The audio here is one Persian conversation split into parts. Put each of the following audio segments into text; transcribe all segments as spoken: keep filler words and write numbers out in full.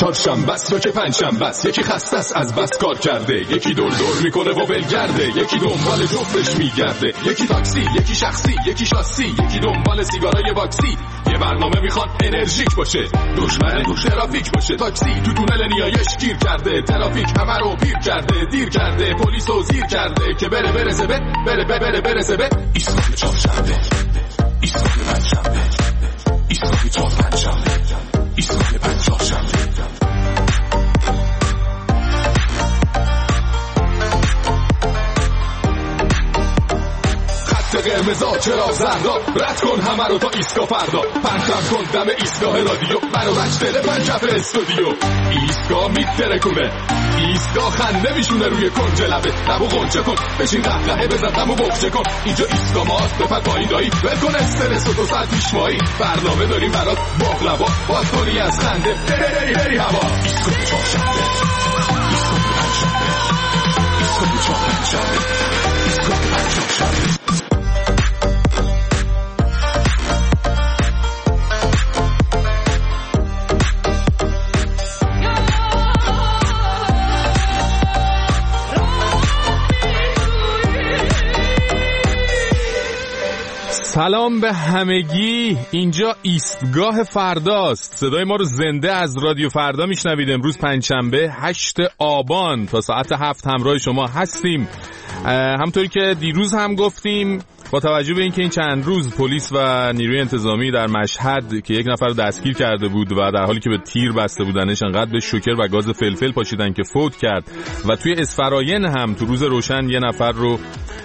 چهارشنبه است یا که پنجشنبه است، یکی خسته است از بس کار کرده، یکی دور دور میکنه و ولگرده، یکی دنبال جفتش میگرده، یکی تاکسی، یکی شخصی، یکی شاسی، یکی دنبال سیگارای باکسی. یه برنامه میخواد انرژیک باشه، دشمن تو ترافیک باشه. تاکسی تو تونل نیایش گیر کرده، ترافیک همه رو پیر کرده، دیر کرده، پلیس رو زیر کرده که بره برسه به بره بره بره برسه به ایستگاه چهارشنبه، ایستگاه پنجشنبه، ایستگاه چهار پنجشنبه، ایستگاه پنجشنبه. قرمزا چرا زردا، رد کن همه رو تا ایستگاه فردا، پرتم کن دم ایستگاه رادیو، منو بچتره پنجف استودیو. ایستگاه میترکونه، ایستگاه خنده میشونه روی کنج لبه، لبو غنچه کن، بشین قهقهه بزن دمو بغچه کن. اینجا ایستگاه ماست، بپر پایین دایی، ول کن استرس و دو ساعت پیش مایی. برنامه داریم برات باقلوا، باز کنی از خنده هری هری هوا. ایستگاه چهارشنبه، ایستگاه پنجشنبه، ایستگاه چهار پنجشنبه، ایستگاه پنجشنبه. سلام به همگی، اینجا ایستگاه فرداست. صدای ما رو زنده از رادیو فردا میشنوید. امروز پنجشنبه هشت آبان تا ساعت هفت همراه شما هستیم. همطوری که دیروز هم گفتیم، با توجه به اینکه این چند روز پلیس و نیروی انتظامی در مشهد که یک نفر رو دستگیر کرده بود و در حالی که به تیر بسته بودنش انقدر به شوکر و گاز فلفل پاشیدن که فوت کرد، و توی اسفراین هم تو روز روشن یه نفر رو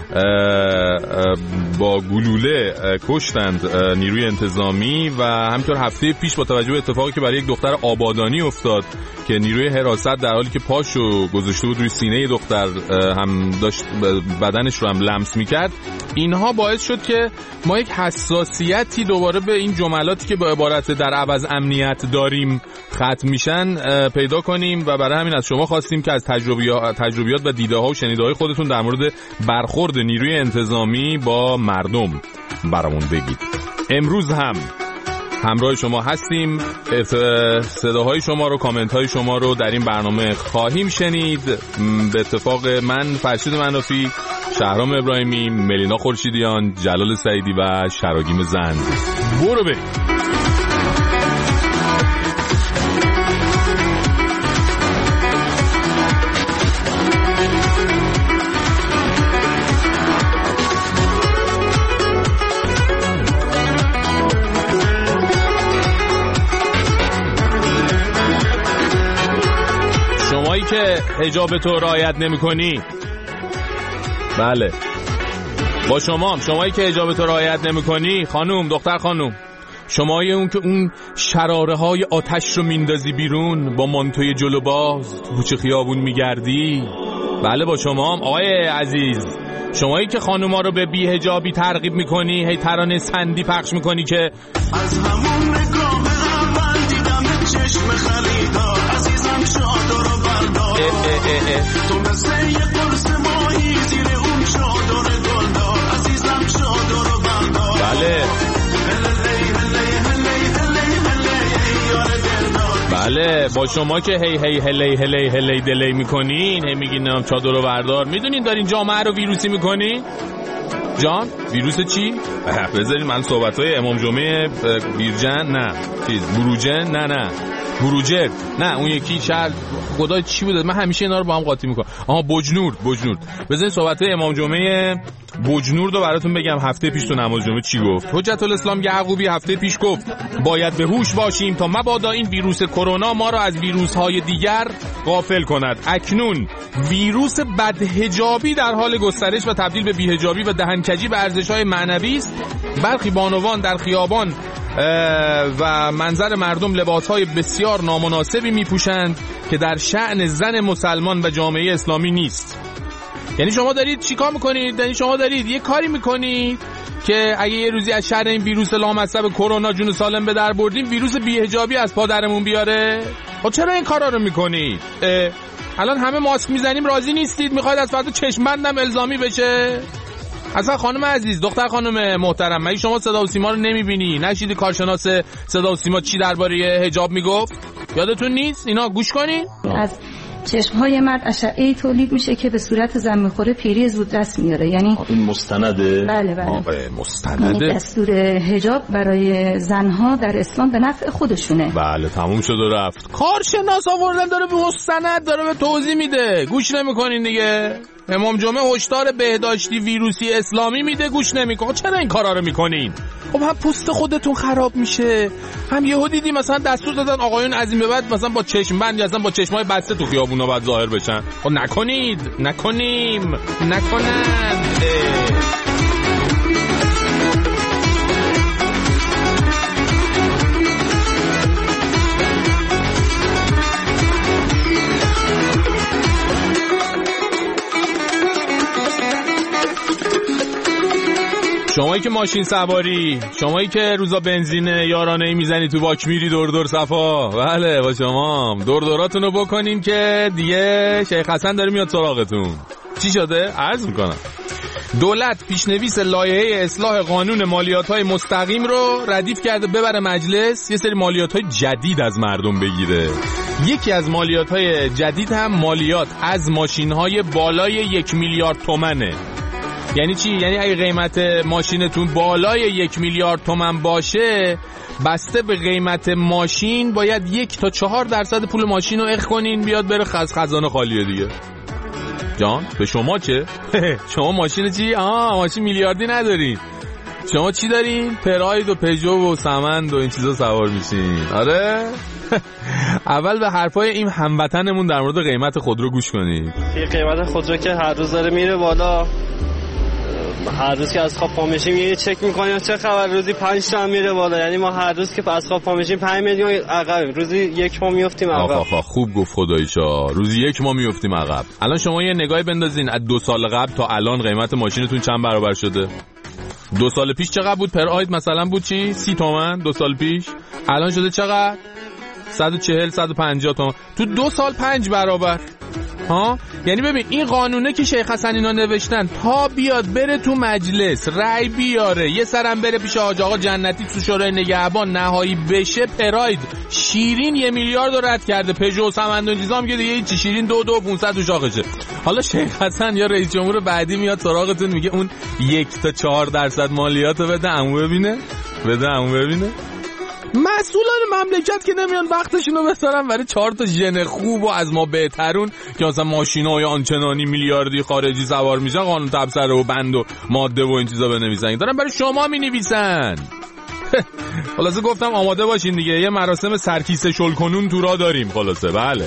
با گلوله کشتند نیروی انتظامی. و همینطور هفته پیش با توجه به اتفاقی که برای یک دختر آبادانی افتاد که نیروی حراست در حالی که پاشو گذاشته بود روی سینه دختر هم داشت بدنش رو هم لمس میکرد، اینها باعث شد که ما یک حساسیتی دوباره به این جملاتی که با عبارت در عوض امنیت داریم ختم میشن پیدا کنیم. و برای همین از شما خواستیم که از تجربیات, تجربیات و دیده ها و شنیده های خودتون در مورد برخورد نیروی انتظامی با مردم برامون بگید. امروز هم همراه شما هستیم. صداهای شما رو، کامنت های شما رو در این برنامه خواهیم شنید. به اتفاق من فرشید منافی، شهرام ابراهیمی، ملینا خورشیدیان، جلال سعیدی و شراگیم زند. برو بریم. که حجاب تو رعایت نمی‌کنی، بله با شما هم، شمایی که حجاب تو رعایت نمی‌کنی، خانوم، دختر خانوم، شمایی اون که اون شراره های آتش رو میندازی بیرون با مانتوی جلو باز تو کوچه خیابون میگردی، بله با شما هم آقای عزیز، شمایی که خانوما رو به بی حجابی ترغیب می‌کنی، هی ترانه سندی پخش می‌کنی که از همون نگاه اول دیدم چشم خلیدا عزیزم شاد رو اه اه اه. تو مثل یه قرص ماهی زیر اون چادر گلدار عزیزم چادر بردار. بله بله با شما که هی هی هلی هلی هلی دلی میکنین، هی میگین نام چادر رو بردار. میدونین دارین جامعه رو ویروسی میکنین؟ جان ویروس چی؟ بذارین من صحبت‌های امام جمعه بیرجن نه چیز بروجن نه نه بروجر نه اون یکی شهر خدا چی بود، من همیشه اینا رو با هم قاطی میکنم. آها بجنورد بجنورد. بذارین صحبت‌های امام جمعه بجنورد رو براتون بگم. هفته پیش تو نماز جمعه چی گفت؟ حجت الاسلام یعقوبی هفته پیش گفت باید به هوش باشیم تا مبادا این ویروس کرونا ما را از ویروس‌های دیگر غافل کند. اکنون ویروس بدحجابی در حال گسترش و تبدیل به بی‌حجابی و دهنکجی به ارزش‌های معنوی است. برخی بانوان در خیابان و منظر مردم لباسهای بسیار نامناسبی میپوشند که در شأن زن مسلمان و جامعه اسلامی نیست. یعنی شما دارید چیکار میکنید؟ یعنی شما دارید یه کاری میکنید که اگه یه روزی از شر این ویروس لامصب کرونا جون سالم به در بردیم، ویروس بی‌حجابی از پا درمون بیاره. خب چرا این کارا رو میکنید؟ الان همه ماسک میزنیم راضی نیستید، میخواید از فردا چشم بندم الزامی بشه؟ اصلا خانم عزیز، دختر خانم محترم، مگه شما صدا و سیما رو نمیبینی؟ نشیدی کارشناس صدا و سیما چی درباره حجاب میگفت؟ یادتون نیست اینا؟ گوش کنین. از چشمهای مرد اشعه تولید میشه که به صورت زن میخوره پیری زودرس میاره. یعنی این مستنده؟ بله بله. آقای مستنده. یعنی دستور حجاب برای زنها در اسلام به نفع خودشونه. بله تموم شد و رفت. کارشناس آوردن داره به مستند داره به توضیح میده. گوش نمیکنین دیگه. امام جمعه هشدار بهداشتی ویروسی اسلامی میده، گوش نمیکنین. چرا این کارا رو میکنین؟ خب هم پوست خودتون خراب میشه، هم یهو دیدی مثلا دستور دادن آقایون از این به بعد مثلا با چشم بند یا مثلا با چشمای بسته تو خیابونا باید ظاهر بشن. خب نکنید، نکنیم، نکنند. شمایی که ماشین سواری، شمایی که روزا بنزین یارانه‌ای میزنی تو باک میری دور دور صفا، بله با شما دور دوراتون رو بکنین که دیگه شیخ حسن داره میاد سراغتون. چی شده؟ عرض میکنم دولت پیشنویس لایحه اصلاح قانون مالیات‌های مستقیم رو ردیف کرده ببره مجلس، یه سری مالیات‌های جدید از مردم بگیره. یکی از مالیات‌های جدید هم مالیات از ماشین‌های بالای یک میلیارد تومنه. یعنی چی؟ یعنی اگه قیمت ماشینتون بالای یک میلیارد تومن باشه، بسته به قیمت ماشین باید یک تا چهار درصد پول ماشین رو اخ کنین بیاد بره خز خزانه خالیه دیگه. جان به شما چه؟ شما ماشین چی؟ آه ماشین میلیاردی ندارین. شما چی دارین؟ پراید و پژو و سمند و این چیزا سوار میشین. آره؟ اول به حرفای این هموطنمون در مورد قیمت خودرو گوش کنید. قیمت خودرو که هر روز داره میره بالا، هر روز که از خواب پا میشیم یه چک میکنیم چه خبر، روزی پنج تا میره بالا. یعنی ما هر روز که از خواب پا میشیم پنج میلیون عقب، روزی یک ما میافتیم عقب. آخ آخ خوب گفت خداییشا، روزی یک ما میافتیم عقب. الان شما یه نگاهی بندازین از دو سال قبل تا الان قیمت ماشینتون چند برابر شده؟ دو سال پیش چقدر بود پر آید مثلا بود چی؟ سی تومن دو سال پیش، الان شده چقدر؟ صد و چهل صد و پنجاه تومن. تو دو سال پنج برابر. ها یعنی ببین این قانونه که شیخ حسن اینا نوشتن تا بیاد بره تو مجلس رای بیاره، یه سرم بره پیش حاج آقا جنتی تو شورای نگهبان نهایی بشه، پراید شیرین یه میلیارد رو رد کرده، پژو و سمند و چیزام که دیگه هیچ، شیرین دو دو پونصد تو شاخشه. حالا شیخ حسن یا رئیس جمهور بعدی میاد سراغتون میگه اون یک تا چهار درصد مالیاتو بده عمو ببینه، بده عمو ببینه. مسئولان مملکت که نمیان وقتشونو بذارن برای چهار تا ژن خوب و از ما بهترون که مثلا ماشینای آنچنانی میلیاردی خارجی سوار میشن قانون تبصره و بند و ماده و این چیزا بنویسن، دارن برای شما مینویسن. خلاصه گفتم آماده باشین دیگه، یه مراسم سرکیسه شلکنون تو راه داریم. خلاصه بله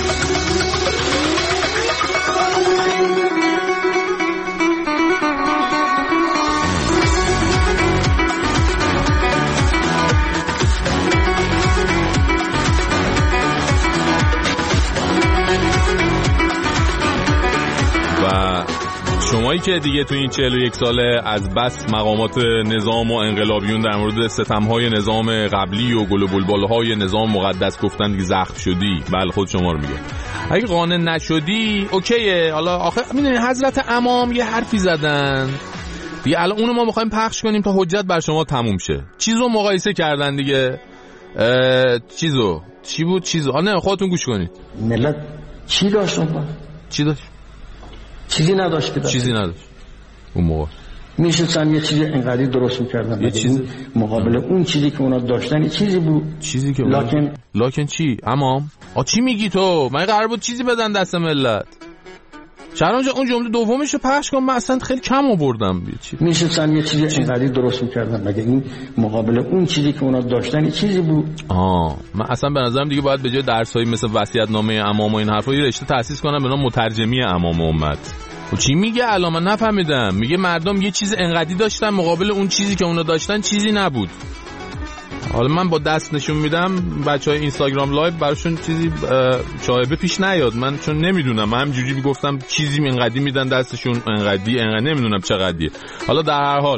شمایی که دیگه تو این چهل و یک ساله از بس مقامات نظام و انقلابیون در مورد ستم‌های نظام قبلی و گل و بلبل‌های نظام مقدس گفتن دیگه زخم شدی، بله خود شما رو میگه. اگه قانع نشدی اوکیه. حالا آخه میدونی حضرت امام یه حرفی زدن دیگه، الان اونو ما میخوایم پخش کنیم تا حجت بر شما تموم شه. چیزو مقایسه کردن دیگه، چیزو چی بود چیزو آ نه خودتون گوش کنید. ملت چی داشت اون؟ چی داشت؟ چیزی نداشت که داشت. چیزی نداشت اون موقع. میشستن یه چیزی انقدری درست میکردن یه چیز مقابل اون چیزی که اونا داشتن یه چیزی بود، چیزی که لکن لکن چی؟ امام آ چی میگی تو؟ من قرار بود چیزی بدن دست ملت. شهرام جان اون جمله دومش رو پخش کن، من اصلا خیلی کم آوردم. میشستن یه چیزی چیز... انقدری درست میکردن مگه این مقابل اون چیزی که اونا داشتن یه چیزی بود. آه من اصلا به نظرم دیگه باید به جای درسایی مثل وصیت‌نامه امام و این حرفا یه رشته تأسیس کنم به نام مترجمی امام امت. و چی میگه الان من نفهمیدم. میگه مردم یه چیز انقدری داشتن مقابل اون چیزی که اونا داشتن چیزی نبود. حالا من با دست نشون میدم بچهای اینستاگرام لایو براشون چیزی شایبه پیش نیاد، من چون نمیدونم، من همینجوری گفتم چیزی انقدی میدن دستشون، انقدی انقدی نمیدونم چقدریه. حالا در هر حال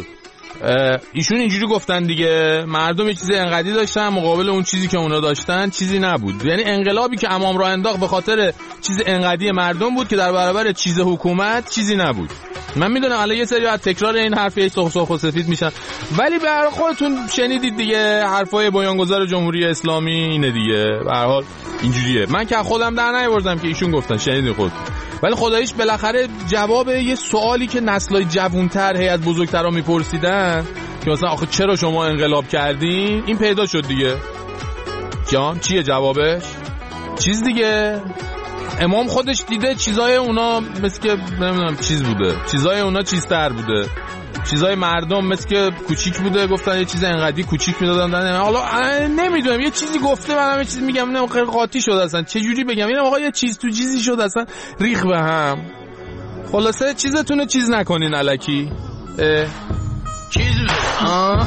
ایشون اینجوری گفتن دیگه، مردم یه چیز انقدی داشتن مقابل اون چیزی که اونا داشتن چیزی نبود. یعنی انقلابی که امام راه انداخت به خاطر چیز انقدی مردم بود که در برابر چیز حکومت چیزی نبود. من میدونم الان یه سری از تکرار این حرفی سرخ سرخ و سفید میشن، ولی به هر حال خودتون شنیدید دیگه، حرفای بیانگذار جمهوری اسلامی اینه دیگه. به هر حال اینجوریه. من که خودم در نیاوردم که ایشون گفتن، شنیدین خود. ولی خداییش بالاخره جواب یه سوالی که نسل‌های جوان‌تر هی از بزرگترا میپرسیدن که مثلا آخه چرا شما انقلاب کردین، این پیدا شد دیگه. جان چیه جوابش؟ چیز دیگه. امام خودش دیده چیزای اونا مثل که نمیدونم چیز بوده، چیزای اونا چیزتر بوده، چیزای مردم مثل که کوچیک بوده، گفتن یه چیز انقدی کوچیک میدادن. حالا نمیدونم یه چیزی گفته، منم یه چیز میگم نه خیلی قاطی شد اصلا، چه جوری بگم اینم آقا یه چیز تو چیزی شد اصلا ریخ به هم. خلاصه چیزتونه چیز نکنین الکی. چیز آه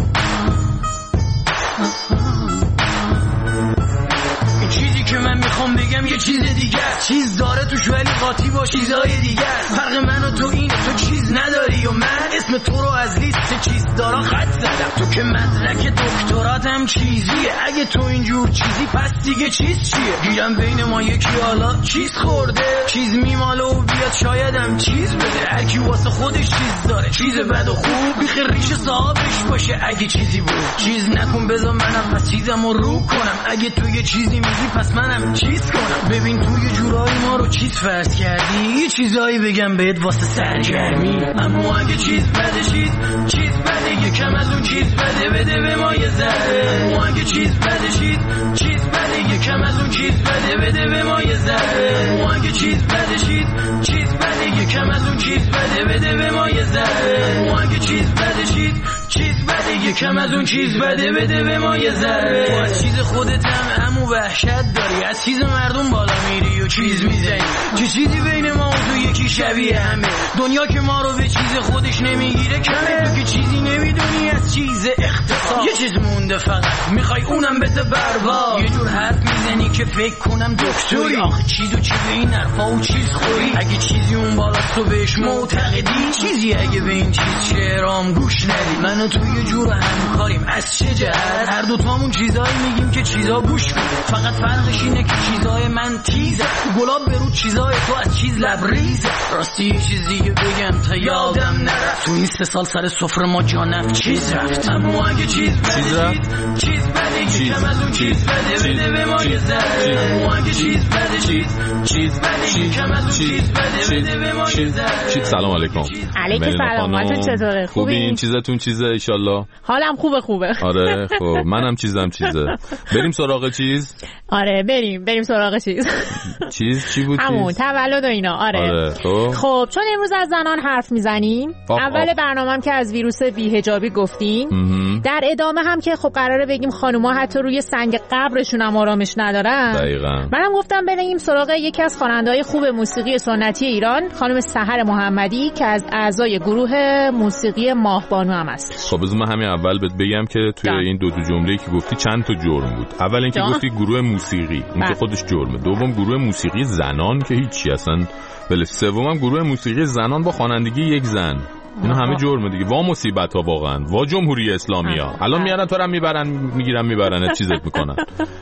که من میخوام بگم یه چیز دیگه، چیز داره توش ولی قاطی با چیزای دیگه. فرق من و تو اینه، تو چیز نداری و من اسم تو رو از لیست چیز دارا خط زدم. تو که مدرک دکتراتم چیزیه، اگه تو اینجور چیزی پس دیگه چیز چیه؟ گیرم بین ما یکی حالا چیز خورده، چیز میماله و بیاد شایدم چیز بده. هرکی واسه خودش چیز داره، چیز بد و خوب بیخ ریش صاحبش باشه. اگه چیزی بود چیز نکن، بذار منم پس چیزم رو رو کنم. اگه تو یه چیزی میگی پس منم چیز کنم. ببین تو یه جورایی ما رو چیز فرض کردی، یه چیزایی بگم بهت واسه سرگرمی. اما اگه چیز بده چیز چیز بده، یکم از اون چیز بده بده به ما یه ذره. اما اگه چیز بده چیز چیز بده، یکم از اون چیز بده بده به ما یه ذره. اما اگه چیز بده چیز چیز بده، یکم از اون چیز بده بده به ما یه ذره. اما اگه چیز بده چیز چیز بده، یکم از اون چیز بده بده به ما یه ذره. تو از چیز خودت هم همون وحشت داری، از چیز مردم بالا میری و چیز میزنی. چه چیزی بین ما و تو یکی شبیه همه، دنیا که ما رو به چیز خودش نمیگیره کمه. تو که چیزی نمیدونی از چیز اختصاص، یه چیز مونده فقط میخوای اونم بده برباد. یه جور حرف میزنی که فکر کنم دکتری، آخه چی دو چی به این حرفا و چیز خوری. اگه چیزی اون بالا تو بهش معتقدی، چیزی اگه به این چیز شعرام گوش ندی. من و تو یه جور همکاریم، از چه جهت؟ هر دو تامون چیزایی میگیم که چیزا گوش کنه. فقط فرقش اینه که چیزای من تیزه، گلاب برو چیزای تو از چیز لبریزه. راستی یه چیزی بگم تا یادم نرفت، تو این سه سال سر سفره ما جانم چیز رفت. اما اگه چیز بده چیز بده، یکم از اون چیز بده بده به ما یه ذره. اما اگه چیز بده چیز چیز بده، یکم از اون چیز بده بده به ما یه ذره. چیز سلام علیکم. علیکم سلام. حالتون چطوره؟ خوبین؟ چیزتون چیزه ان شاء الله؟ حالم خوبه خوبه. آره خب منم چیزم چیزه. بریم سراغ چیز؟ آره بریم بریم سراغ چیز. چیز چی بود؟ همون تولد و اینا. آره, آره. خب. خب چون امروز از زنان حرف میزنیم، اول برنامه‌ام که از ویروس بی‌حجابی گفتیم، در ادامه هم که خب قراره بگیم خانوما حتی روی سنگ قبرشون هم آرامش ندارن. دقیقاً. منم گفتم بریم سراغ یکی از خواننده‌های خوب موسیقی سنتی ایران، خانم سحر محمدی که از اعضای گروه موسیقی ماهبانو هم است. خب بذار من همین اول بهت بگم که توی جان. این دو تا جمله‌ای که گفتی چند تا جرم بود. اول اینکه گفتی گروه موسیقی، اون که خودش جرمه. دوم گروه موسیقی زنان که هیچی اصلا. ولی سومم گروه موسیقی زنان با خوانندگی یک زن. اینا همه جرمه دیگه. وا مصیبت ها واقعا. وا جمهوری اسلامی ها. الان میارن تو رو میبرن میگیرن میبرن چیزت میکنن.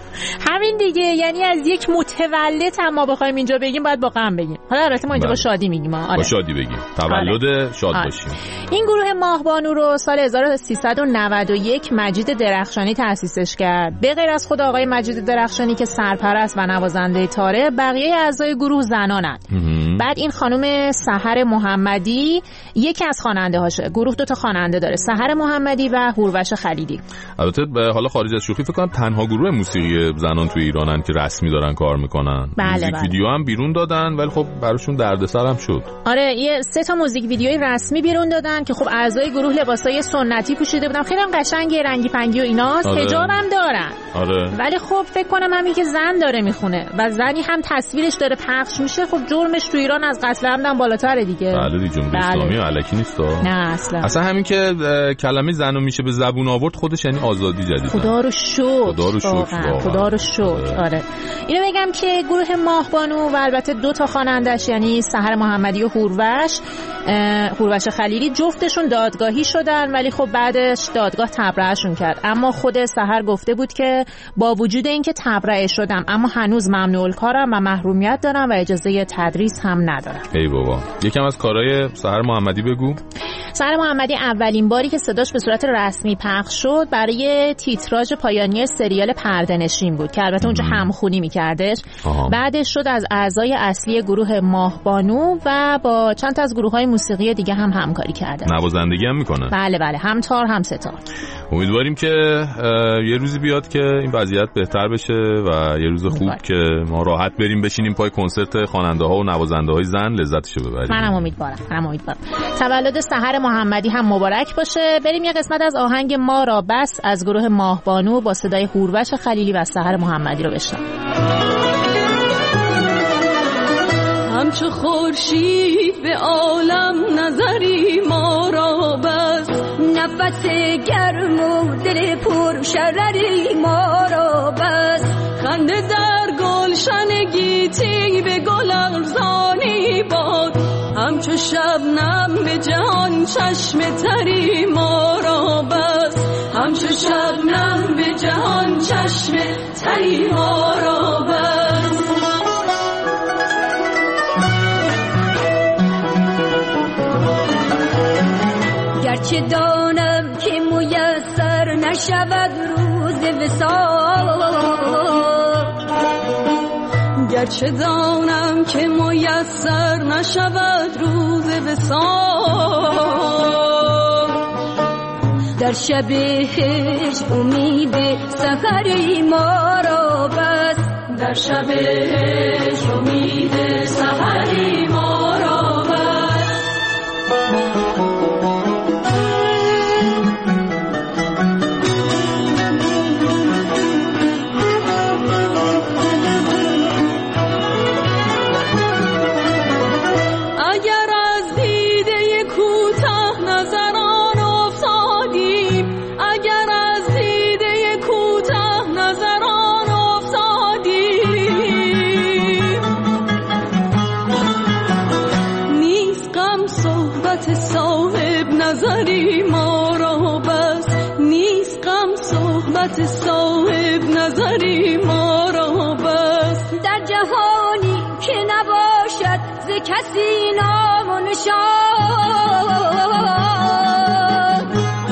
همین دیگه، یعنی از یک متولد هم ما بخوایم اینجا بگیم باید با غم بگیم. حالا البته ما اینجا با شادی میگیم. آره. با شادی بگیم. تولد آره. شاد آره. باشیم. این گروه ماهبانو رو سال هزار و سیصد و نود و یک مجید درخشانی تأسیسش کرد. به غیر از خود آقای مجید درخشانی که سرپرست و نوازنده تاره، بقیه اعضای گروه زنانن. بعد این خانم سحر محمدی یکی از خواننده هاشه. گروه دو تا خواننده داره، سحر محمدی و هوروش خلیلی. البته به حالا خارج از شوخی فکر کنم تنها گروه موسیقی زنان توی ایرانن که رسمی دارن کار میکنن. بله موزیک بله. ویدیو هم بیرون دادن ولی خب براشون دردسر هم شد. آره یه سه تا موزیک ویدیوی رسمی بیرون دادن که خب اعضای گروه لباسای سنتی پوشیده بودن، خیلی هم قشنگه، رنگی پنگی و ایناست. آره. حجاب هم دارن. آره. ولی خب فکر کنم همین که زن داره میخونه و زنی هم تصویرش داره پخش میشه، خب جرمش توی ایران از قتل عمدم بالاتره دیگه. بله دیگه، جمهوری اسلامی الکی نیست. نه اصلا. اصلا همین که کلمه زنو میشه به زبون آورد خودش یعنی آزادی جدید. خدا رو شکر. خدا رو شکر. خدا رو شکر. آره. اینو بگم که گروه ماهبانو و البته دو تا خوانندش یعنی سحر محمدی و هوروش هوروش خلیلی جفتشون دادگاهی شدن، ولی خب بعدش دادگاه تبرئه‌شون کرد. اما خود سحر گفته بود که با وجود اینکه تبرئه شدم اما هنوز ممنوع الکارم و محرومیت دارم و اجازه تدریس هم ندارم. ای بابا. یکم از کارهای سحر محمدی بگو. سحر محمدی اولین باری که صداش به صورت رسمی پخش شد برای تیتراژ پایانی سریال پرده‌نشین بود که البته اونجا همخونی می‌کردش. بعدش شد از اعضای اصلی گروه ماهبانو و با چند تا از گروه‌های موسیقی دیگه هم همکاری کرده. نوازندگی هم میکنه. بله بله، هم تار هم ستار. امیدواریم که یه روزی بیاد که این وضعیت بهتر بشه و یه روز خوب که ما راحت بریم بشینیم پای کنسرت خواننده‌ها و نوازنده‌های زن لذتشو ببریم. منم امیدوارم. منم امیدوارم. تولد سحر محمدی هم مبارک باشه. بریم یه قسمت از آهنگ ما را بس از گروه ماهبانو با صدای هوروش خلیلی و سحر محمدی رو بشنویم. همچو خورشید به عالم نظری ما را بس، نفس گرم و دل پر شرری ما را بس، خنده در گلشن گیتی به گل ارزانی باد، همچو شبنم به جهان چشم تری ما را بس، همچو شبنم به جهان چشم تری ما را بس. گرچه دانم که میسر نشود روز وصال، گرچه دانم که میسر نشود روز وصال، در شب هجر امید سحری ما را بس، در شب هجر امید سحری ما را بس. نظری ما را بس، نیست غم صحبت صاحب نظری ما را بس، در جهانی که نباشد ز کسی نام و نشان،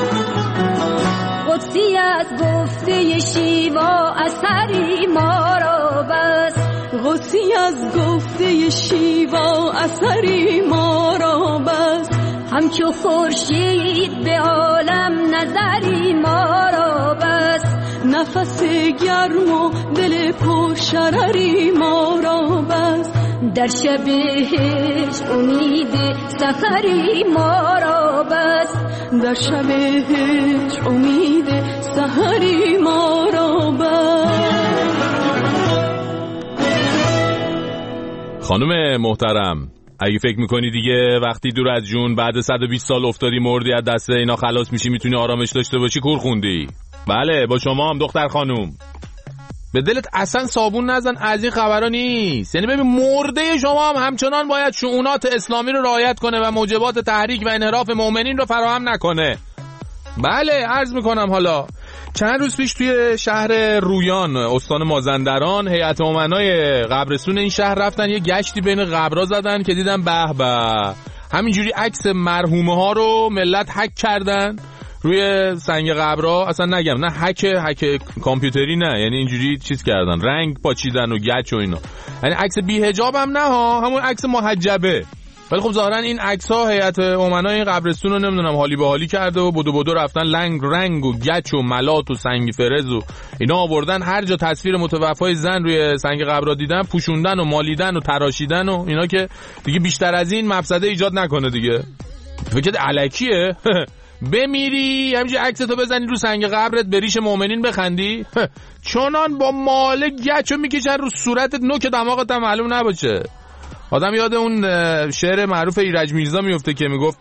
قدسی از گفته شیوا اثری ما را بس، قدسی از گفته شیوا اثری ما را بس، همچو خورشید به عالم نظری ما را بس، نفس گرم و دل پر شرری ما را بس، در شب هجر امید سحری ما را بس، در شب هجر امید سحری ما را بس. خانم محترم، اگه فکر میکنی دیگه وقتی دور از جون بعد صد و بیست سال افتادی مردی از دست اینا خلاص میشی میتونی آرامش داشته باشی، کور خوندی. بله با شما هم دختر خانوم. به دلت اصلا صابون نزن، از این خبرها نیست. یعنی ببین مرده شما هم همچنان باید شؤونات اسلامی رو رعایت کنه و موجبات تحریک و انحراف مؤمنین رو فراهم نکنه. بله عرض میکنم. حالا چند روز پیش توی شهر رویان استان مازندران هیئت امنای قبرستون این شهر رفتن یه گشتی بین قبرها زدن که دیدن به به همینجوری عکس مرحومه ها رو ملت هک کردن روی سنگ قبرها. اصلا نگم نه هک هک کامپیوتری نه، یعنی اینجوری چیز کردن، رنگ پاچیدن و گچ و اینا. یعنی عکس بی حجاب هم نه ها، همون عکس محجبه. ولی خب ظاهرا این عکس‌ها هیئت امنای این قبرستون رو نمیدونم حالی به حالی کرده و بدو بدو رفتن لنگ رنگ و گچ و ملات و سنگ فرز و اینا آوردن، هر جا تصویر متوفای زن روی سنگ قبرها دیدن پوشوندن و مالیدن و تراشیدن و اینا که دیگه بیشتر از این مفسده ایجاد نکنه دیگه. فکر الکیه بمیری همینجوری عکستو بزنی رو سنگ قبرت به ریش مؤمنین بخندی، چنان با ماله گچو میکشن رو صورتت نوک دماغت هم معلوم نباشه. آدم یاد اون شعر معروف ایرج میرزا میفته که میگفت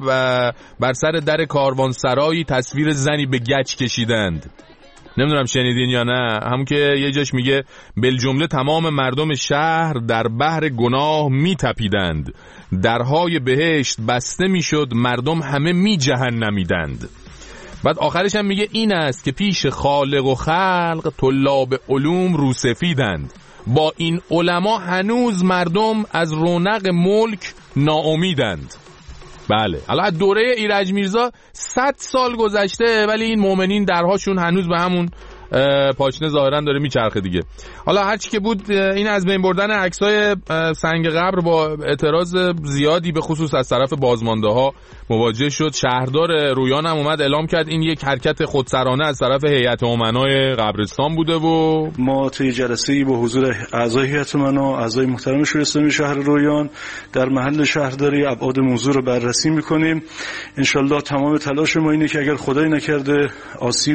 بر سر در کاروانسرایی تصویر زنی به گچ کشیدند. نمیدونم شنیدین یا نه. همون که یه جاش میگه بالجمله تمام مردم شهر در بحر گناه میتپیدند، درهای بهشت بسته میشد، مردم همه می جهنمیدند. بعد آخرش هم میگه این است که پیش خالق و خلق طلاب علوم روسفیدند، با این علما هنوز مردم از رونق ملک ناامیدند. بله، حالا از دوره ایرج میرزا صد سال گذشته ولی این مؤمنین درهاشون هنوز به همون پاچنه ظاهرا داره میچرخه دیگه. حالا هرچی که بود این از بین بردن عکسای سنگ قبر با اعتراض زیادی به خصوص از طرف بازمانده ها مواجه شد. شهردار رویان هم اومد اعلام کرد این یک حرکت خودسرانه از طرف هیئت امنای قبرستان بوده و ما طی جلسه‌ای با حضور اعضای هیئت امنا، اعضای محترم شورای اسلامی شهر رویان در محل شهرداری ابعاد موضوع رو بررسی می‌کنیم. ان شاءالله تمام تلاش ما اینه که اگر خدای نکرده آسیب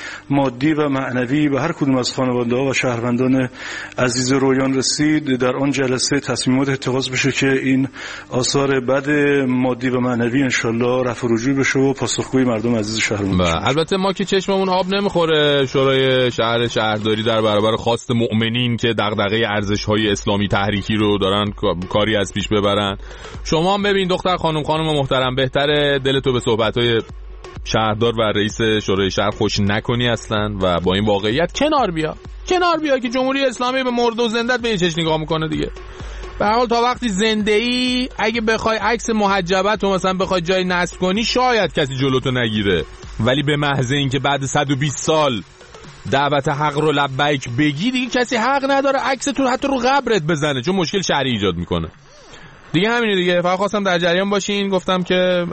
مادی و معنوی به هر کدوم از خانواده‌ها و شهروندان عزیز رویان رسید، در آن جلسه تصمیمات اتخاذ بشه که این آثار بد مادی و معنوی ان شاءالله رفع و رجوع بشه و پاسخگوی مردم عزیز شهرمون بشه. البته ما که چشممون آب نمیخوره شورای شهر شهرداری در برابر خواست مؤمنین که دغدغه ارزش‌های اسلامی تحریکی رو دارن کاری از پیش ببرن. شما هم ببین دختر خانم خانم محترم، بهتره دلتو به صحبت‌های شهردار و رئیس شورای شهر خوش نکنی اصلا و با این واقعیت کنار بیا. کنار بیا که جمهوری اسلامی به مرد و زندت به چش نگاه میکنه دیگه. به هر حال تا وقتی زنده ای اگه بخوای عکس محجبت رو مثلا بخوای جای نصب کنی شاید کسی جلوتو نگیره، ولی به محض اینکه بعد صد و بیست سال دعوت حق رو لبیک بگی دیگه کسی حق نداره عکس تو حتی رو قبرت بزنه، چون مشکل شرعی ایجاد میکنه. دیگه همینه دیگه. فقط خواستم در جریان باشین، گفتم که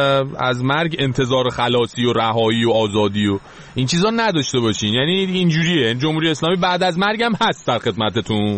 از مرگ انتظار خلاصی و رهایی و آزادی و این چیزا نداشته باشین. یعنی اینجوریه، جمهوری اسلامی بعد از مرگم هست در خدمتتون.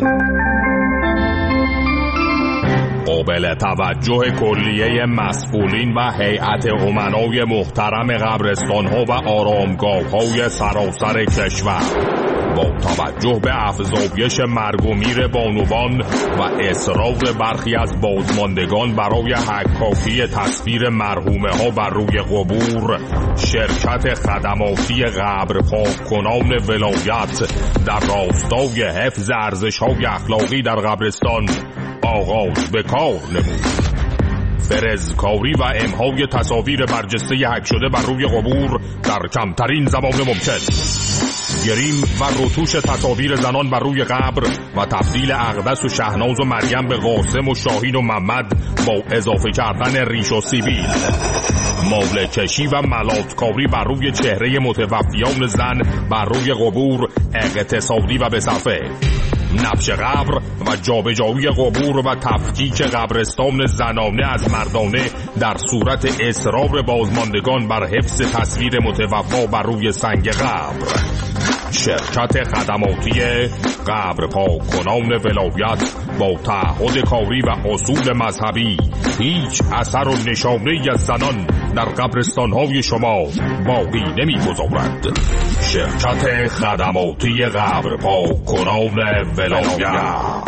قابل توجه کلیه مسئولین و هیئت امنای محترم قبرستان‌ها و آرامگاه‌های سراسر کشور، با توجه به افزایش مرگ و میر بانوان و اصرار برخی از بازماندگان برای حکاکی تصویر مرحومه ها بر روی قبور، شرکت خدماتی قبر پاک کنان ولایت در راستای حفظ ارزش‌های اخلاقی در قبرستان آغاز به کار نمود. فرزکاری و امحای تصاویر برجسته حک شده بر روی قبور در کمترین زمان ممکن، گریم و رتوش تصاویر زنان بر روی قبر و تبدیل اقدس و شهناز و مریم به قاسم و شاهین و محمد با اضافه کردن ریش و سیبیل، مال کشی و ملاتکاری بر روی چهره متوفیان زن بر روی قبور اقتصادی و بصرفه، نبش قبر و جابجایی قبور و تفکیک قبرستان زنانه از مردانه در صورت اصرار بازماندگان بر حفظ تصویر متوفا بر روی سنگ قبر، شرکت خدماتی قبر پاک کنان ولایت با تعهد کاری و اصول مذهبی هیچ اثر و نشانه از زنان در قبرستان‌های شما باقی نمی‌گذارد. شرکت خدماتی قبر پاک کنان ولایت.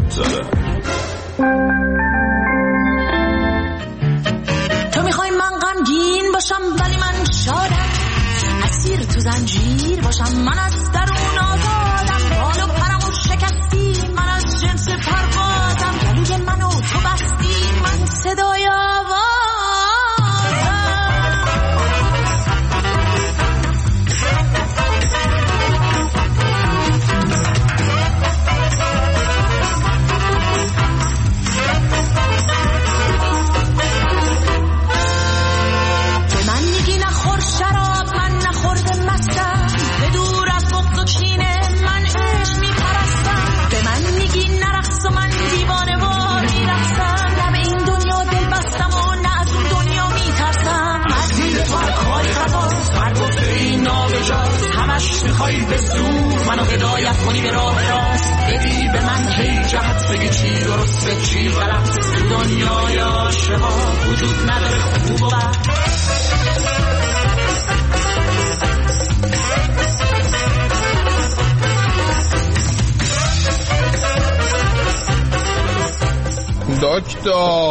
تو میخوای من غمگین باشم ولی من شادم، اسیر تو زنجیر باشم من از درون آزادم، بال و پرمو شکستی من از جنس پروازم، گلوی منو تو بستی من صدای آوازم. همش میخوای به زور منو هدایت کنی به راه راست، بدی به من هی جهت بگی چی درسته چی غلط، تو دنیای عاشقا وجود نداره خوب و بد. دکتر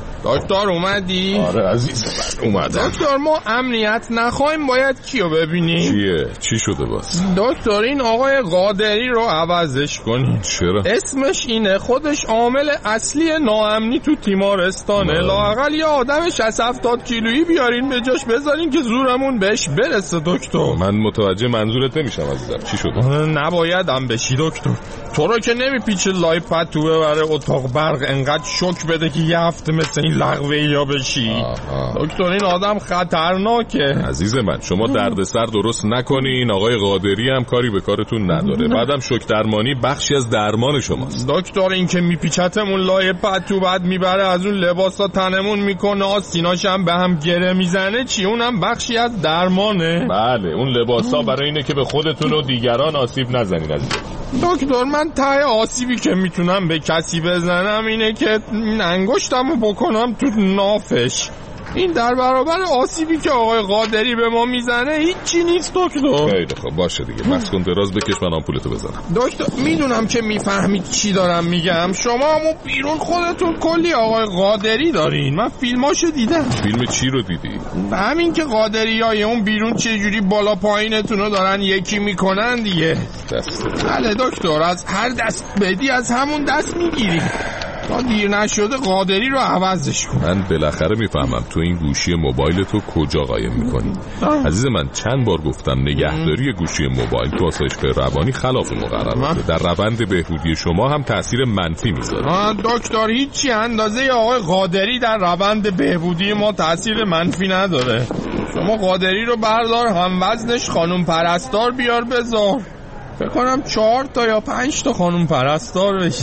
دکتر اومدی؟ آره عزیز من اومدم. دکتر ما امنیت نخواهیم باید کیو ببینیم؟ چیه؟ چی شده باز؟ دکتر این آقای قادری رو عوضش کنی. چرا؟ اسمش اینه، خودش عامل اصلی ناامنی تو تیمارستانه. لااقل یه آدم شصت هفتاد کیلویی بیارین به جاش بذارین که زورمون بهش برسه دکتر. من متوجه منظورت نمیشم عزیزم، چی شده؟ نباید هم بشی دکتر. تو رو که نمیپیچه لایف پد تو ببره اتاق برق انقدر شوک بده که یه هفته مثل این لغوه یا بشی. آه. دکتر این آدم خطرناکه. عزیز من شما دردسر درست نکنین، آقای قادری هم کاری به کارتون نداره. بعدم شوک درمانی بخشی از درمان شماست. دکتر این که میپیچتمون لایه پد تو بعد میبره از اون لباسا تنمون میکنه آستیناش هم به هم گره میزنه چی؟ اونم بخشی از درمانه. بله اون لباسا برای اینه که به خودتون و دیگران آسیب نزنین عزیز. دکتر من ته آسیبی که میتونم به کسی بزنم اینه که انگشتمو بکنم تو نافش. این در برابر آسیبی که آقای قادری به ما میزنه هیچی نیست دکتر. خیلی خب باشه دیگه، بس کن دراز بکش من آمپولتو بزنم. دکتر میدونم که میفهمید چی دارم میگم. شما همون بیرون خودتون کلی آقای قادری دارین، من فیلماشو دیدم. فیلم چی رو دیدی؟ همین که قادری های اون بیرون چجوری بالا پایینتونو دارن یکی میکنن دیگه. دست بله دکتر، از هر دست بدی از همون دست میگیری. تا دیر نشده قادری رو عوضش کن. من بالاخره میفهمم تو این گوشی موبایل تو کجا قایم میکنی. عزیز من چند بار گفتم نگهداری گوشی موبایل تو آسایش روانی خلاف مقرراته، در روند بهبودی شما هم تأثیر منفی میذاره. دکتر هیچی اندازه آقای قادری در روند بهبودی ما تأثیر منفی نداره. شما قادری رو بردار هم وزنش خانم پرستار بیار بذار، فکر کنم چهار تا یا پنج تا خانم پرستار بشه.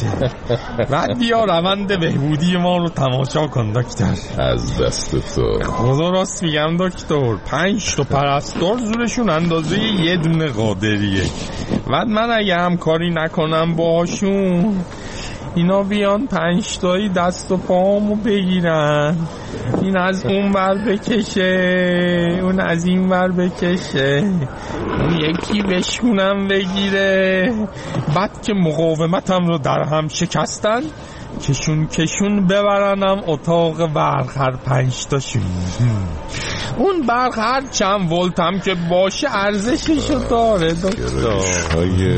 بعد بیا روند بهبودی ما رو تماشا کن دکتر. از دست تو خدا راست میگم دکتر، پنج تا پرستار زورشون اندازه یه دونه قادریه. بعد من اگه همکاری نکنم باهاشون اینا بیان پنج تایی دست و پامو بگیرن، این از اون ور بکشه اون از این ور بکشه، اون یکی بشونم بگیره، بعد که مقاومتم رو در هم شکستن کشون کشون ببرنم اتاق برق هر پنج تاشون. اون برق هر چند ولت هم که باشه ارزششو داره دکتر. های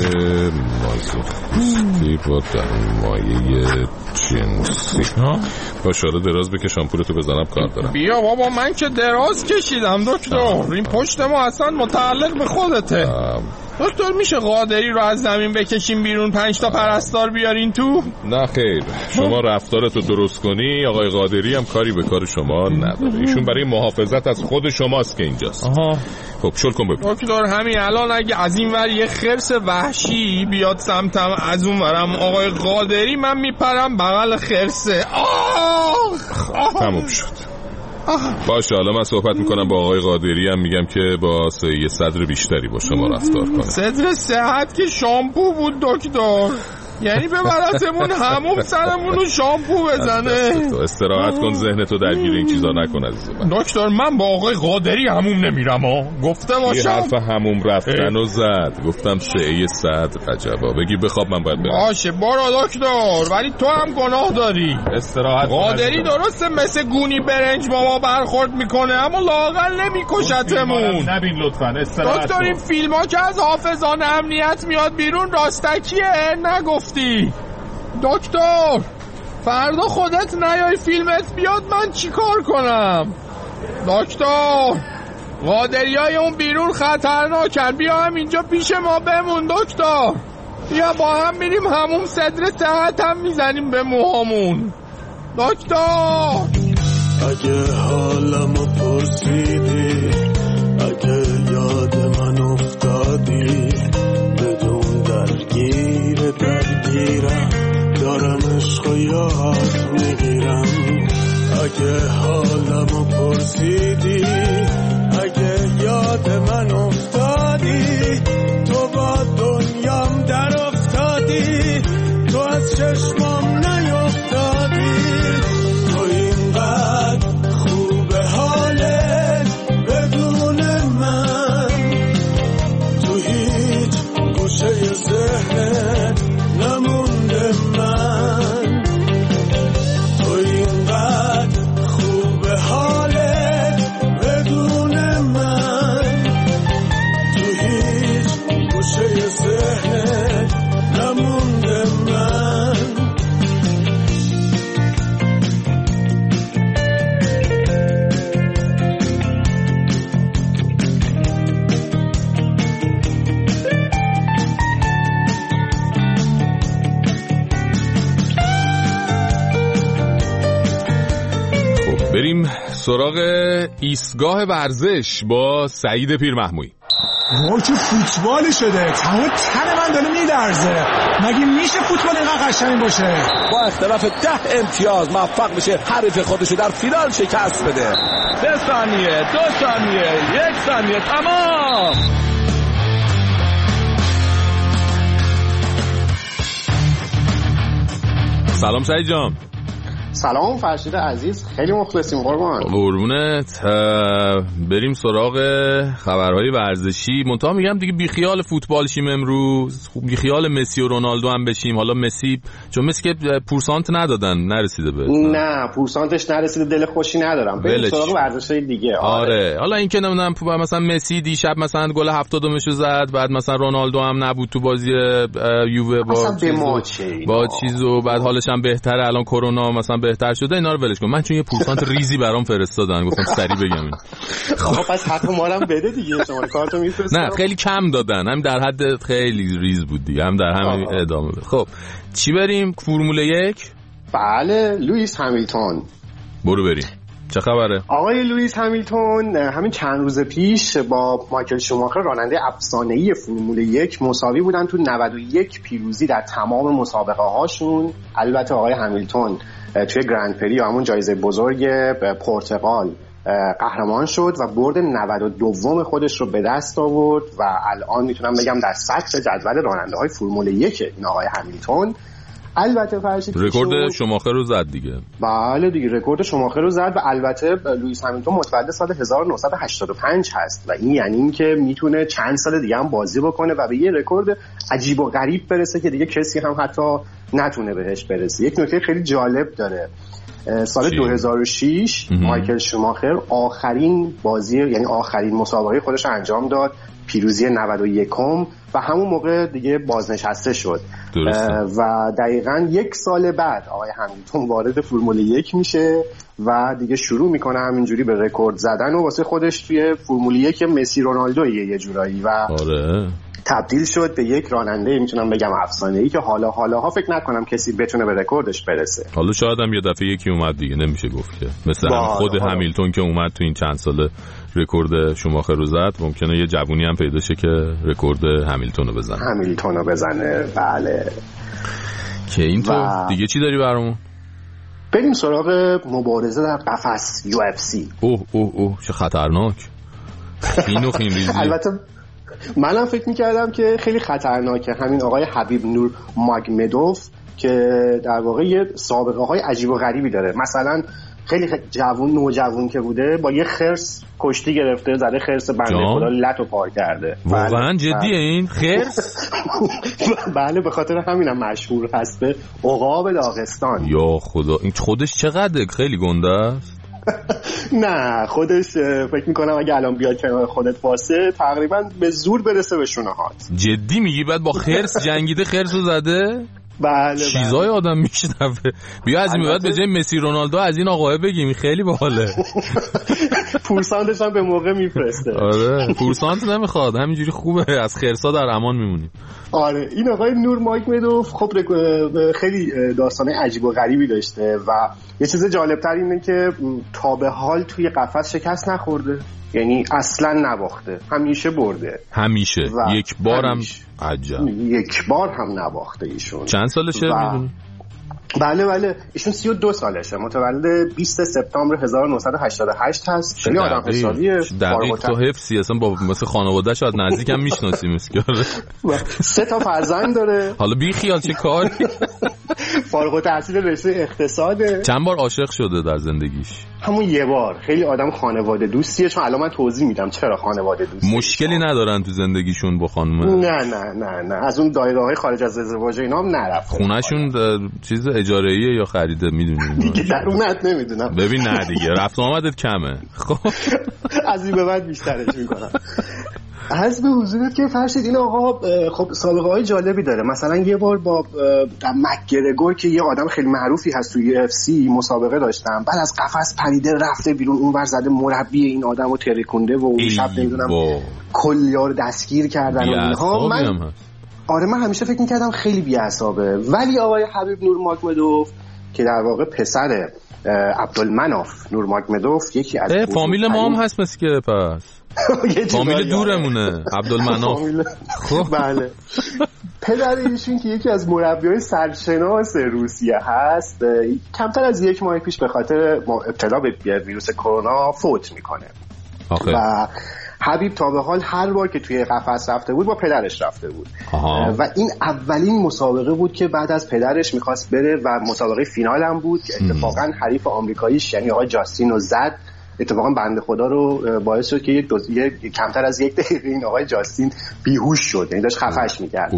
مازوختی با دمایه جنسی. باشه حالا دراز بکش آمپولتو بزنم کار دارم. بیا بابا من که دراز کشیدم دکتر، این پشت ما اصلا متعلق به خودته. دکتر میشه قادری رو از زمین بکشیم بیرون پنج تا پرستار بیارین تو؟ نه خیر، شما رفتارتو درست کنی آقای قادری هم کاری به کار شما نداره. ایشون برای محافظت از خود شماست که اینجاست. آها. خب شل کن ببین. دکتر همین الان اگه از این ور یه خرس وحشی بیاد سمتم از اون ورم آقای قادری من میپرم بغل خرسه. آه تموم شد. باشه حالا من صحبت میکنم با آقای قادری هم میگم که با یه صدر بیشتری با شما رفتار کنه. صدر صحت که شامپو بود دکتر، یعنی ببرتمون هموم سرمون رو شامپو بزنه. تو استراحت کن، ذهنتو درگیر این چیزا نکن عزیز من. دکتر من با آقای قادری هموم نمیرم ها، گفته باشم. یه حرف هموم رفتن و زد، گفتم سعه صدر عجبا. بگی بخواب من باید برم. باشه برو دکتر، ولی تو هم گناه داری. استراحت قادری درسته مثل گونی برنج با ما برخورد میکنه اما لااقل نمیکشتمون. نبین لطفا استراحت. دکتر این فیلم ها که از حافظان امنیت میاد بیرون راستکیه نگفت دکتر. فردا خودت نیای فیلمت بیاد من چی کار کنم؟ دکتر قادریای اون بیرون خطرناکن، بیا هم اینجا پیش ما بمون دکتر. بیا با هم میریم همون صدر صحت هم میزنیم به موهامون دکتر. اگه حالمو پرسیدی، اگه یاد من افتادی، بدون درگیر درگیرم دارم عشق و یاد میگیرم. اگه حالمو پرسیدی، اگه یاد من افتادی، تو با دنیام در افتادی، تو از چشمام نیفتادی، تو اینقدر خوبه حالت بدون من، تو هیچ گوشه ذهنت نمونده من، تو سراغ ایستگاه ورزش با سعید پیرمحمودی. وای چه فوتبالی شده، تمام تن من داره میلرزه. مگه میشه فوتبال اینقدر قشنگ باشه؟ با اختلاف ده امتیاز موفق میشه حریف خودشو در فینال شکست بده. سه ثانیه، دو ثانیه، یک ثانیه، تمام. سلام سعید جان. سلام فرشید عزیز، خیلی مخلصیم قربان. قربونت. بریم سراغ خبرهای ورزشی. منتها میگم دیگه بیخیال فوتبال شیم امروز، خوب بیخیال مسی و رونالدو هم بشیم. حالا مسی چون مسی که پورسانت ندادن نرسیده به نه پورسانتش نرسیده، دل خوشی ندارم. بریم سراغ ورزش‌های دیگه. آره, آره. حالا این که نمیدونم مثلا مسی دیشب مثلا گل هفتادمشو زد، بعد مثلا رونالدو هم نبود تو بازی یووه با چیزو با چیزو بعد حالش هم بهتره، الان کرونا مثلا بهتر شده، اینا رو ولش کن. من چون یه پورسانت ریزی برام فرستادن گفتم سری بگم. خب پس حق ما رو هم بده دیگه، شما کارتو میفرستید. نه خیلی کم دادن، هم در حد خیلی ریز بود دیگه، هم در همین ادامه بده. خب چی بریم؟ فرمول یک. بله لوئیس همیلتون. برو بریم. چه خبره؟ آقای لوئیس همیلتون همین چند روز پیش با مایکل شوماخر راننده افسانه‌ای فرمول یک مساوی بودن تو نود و یک پیروزی در تمام مسابقه هاشون. البته آقای همیلتون توی گرند پری یا همون جایزه بزرگ پرتغال قهرمان شد و برد نود و دو خودش رو به دست آورد و الان میتونم بگم در سطح جدول راننده‌های فرمول یک این آقای همیلتون. البته فرشید رکورد شوماخر رو زد دیگه. بله دیگه رکورد شوماخر رو زد و البته لوئیس همیلتون متولد سال هزار و نهصد و هشتاد و پنج هست و این یعنی این که میتونه چند سال دیگه هم بازی بکنه و به یه رکورد عجیب و غریب برسه که دیگه کسی هم حتی نتونه بهش برسه. یک نکته خیلی جالب داره، سال دو هزار و شش مایکل شوماخر آخرین بازی یعنی آخرین مسابقه خودش رو انجام داد، پیروزی نود و یکم و همون موقع دیگه بازنشسته شد. و دقیقاً یک سال بعد آقای همیلتون وارد فرمول یک میشه و دیگه شروع میکنه همینجوری به رکورد زدن و واسه خودش توی فرمول یک مسی رونالدویه یه جورایی و آره. تبدیل شد به یک راننده میتونم بگم افسانه‌ای که حالا حالاها فکر نکنم کسی بتونه به رکوردش برسه. حالا شاید هم یه دفعه یکی اومد دیگه، نمیشه گفت که مثل هم خود همیلتون که اومد تو این چند سال رکورد شوماخر رو زد، ممکنه یه جوونی هم پیدا شه که رکورد همیلتون رو بزنه. همیلتون رو بزنه بله. که این تو و... دیگه چی داری برامون؟ بریم سراغ مبارزه در قفس یو اف سی. اوه اوه اوه چه خطرناک. اینو خین ریزی. البته منم فکر میکردم که خیلی خطرناکه. همین آقای حبیب نور ماگمدوف که در واقع یه سابقه های عجیب و غریبی داره، مثلا خیلی جوون نوجوون که بوده با یه خرس کشتی گرفته، زده خرس بنده خدا لتو پار کرده. واقعا جدیه این خرس؟ بله به خاطر همینم مشهور هست به عقاب داغستان. یا خدا این خودش چقدر خیلی گنده است. نه خودش فکر میکنم اگه الان بیاد کنار خودت واسه تقریبا به زور برسه به شونه‌هات. جدی میگی؟ بعد با خرس جنگیده خرس رو زده؟ بله چیزای آدم میشنوه. بیا از این بعد به جای مسی رونالدو از این آقاه بگیم، خیلی باحاله. پورسانتش هم به موقع میفرسته. آره پورسانت نمیخواد، همینجوری خوبه، از خرسا در امان میمونیم. آره این آقای نور ماگمدوف خب خیلی داستانه عجیب و غریبی داشته و یه چیز جالبتر اینه که تا به حال توی قفس شکست نخورده، یعنی اصلا نباخته، همیشه برده. همیشه یک بارم عجب یک بار هم نباخته ایشون. چند سالشه میدونی؟ بله بله ایشون سی و دو سالشه، متولد بیست سپتامبر هزار و نهصد و هشتاد و هشت هست. خیلی آدم حسابیه، دقیق تو حفظی اصلا با مثل خانواده شاید نزدیک هم میشناسیم اسکاره. سه تا فرزند داره. حالا بی خیال چه کاری. فارغ التحصیل رشته اقتصاده. چند بار عاشق شده در زندگیش؟ همون یه بار. خیلی آدم خانواده دوستیه، چون الان من توضیح میدم چرا خانواده دوستی. مشکلی ندارن تو زندگیشون با خانم؟ نه نه نه نه از اون دایره‌های خارج از ازدواج اینا هم نرفت. خونه‌شون چیز اجاره‌ایه یا خریده میدونی؟ دیگه درونت نمیدونم. ببین نه دیگه رفت آمدت کمه. خب از این به بعد بیشترش میکنم. از به حضورت که فرشید این آقا خب سابقه های جالبی داره. مثلا یه بار با مک‌گرگور که یه آدم خیلی معروفی هست توی یو اف سی مسابقه داشتم، بعد از قفس پریده رفته بیرون، اونور زده مربی این آدمو ترکونده و اون شب نمیدونم کلیار دستگیر کردن و اینها. من آره من همیشه فکر می‌کردم خیلی بی‌عصابه، ولی آقای حبیب نور ماگمدوف که در واقع پسر عبدالمناف نورماگمدوف یکی از فامیل ما هم هست مثل که پس فامیل دورمونه عبدالمناف. خب بله پدر ایشون که یکی از مربیای سرشناس روسیه هست کمتر از یک ماه پیش به خاطر ابتلا به ویروس کرونا فوت میکنه. آخه. و حبیب تا به حال هر بار که توی قفس رفته بود با پدرش رفته بود. آها. و این اولین مسابقه بود که بعد از پدرش میخواست بره و مسابقه فینال هم بود که اتفاقا حریف آمریکاییش یعنی آقای جاستین رو زد. اتفاقا بنده خدا رو باعث شد که یک دو... یک کمتر از یک دقیقه این آقای جاستین بیهوش شد، یعنی داشت خفش میکرد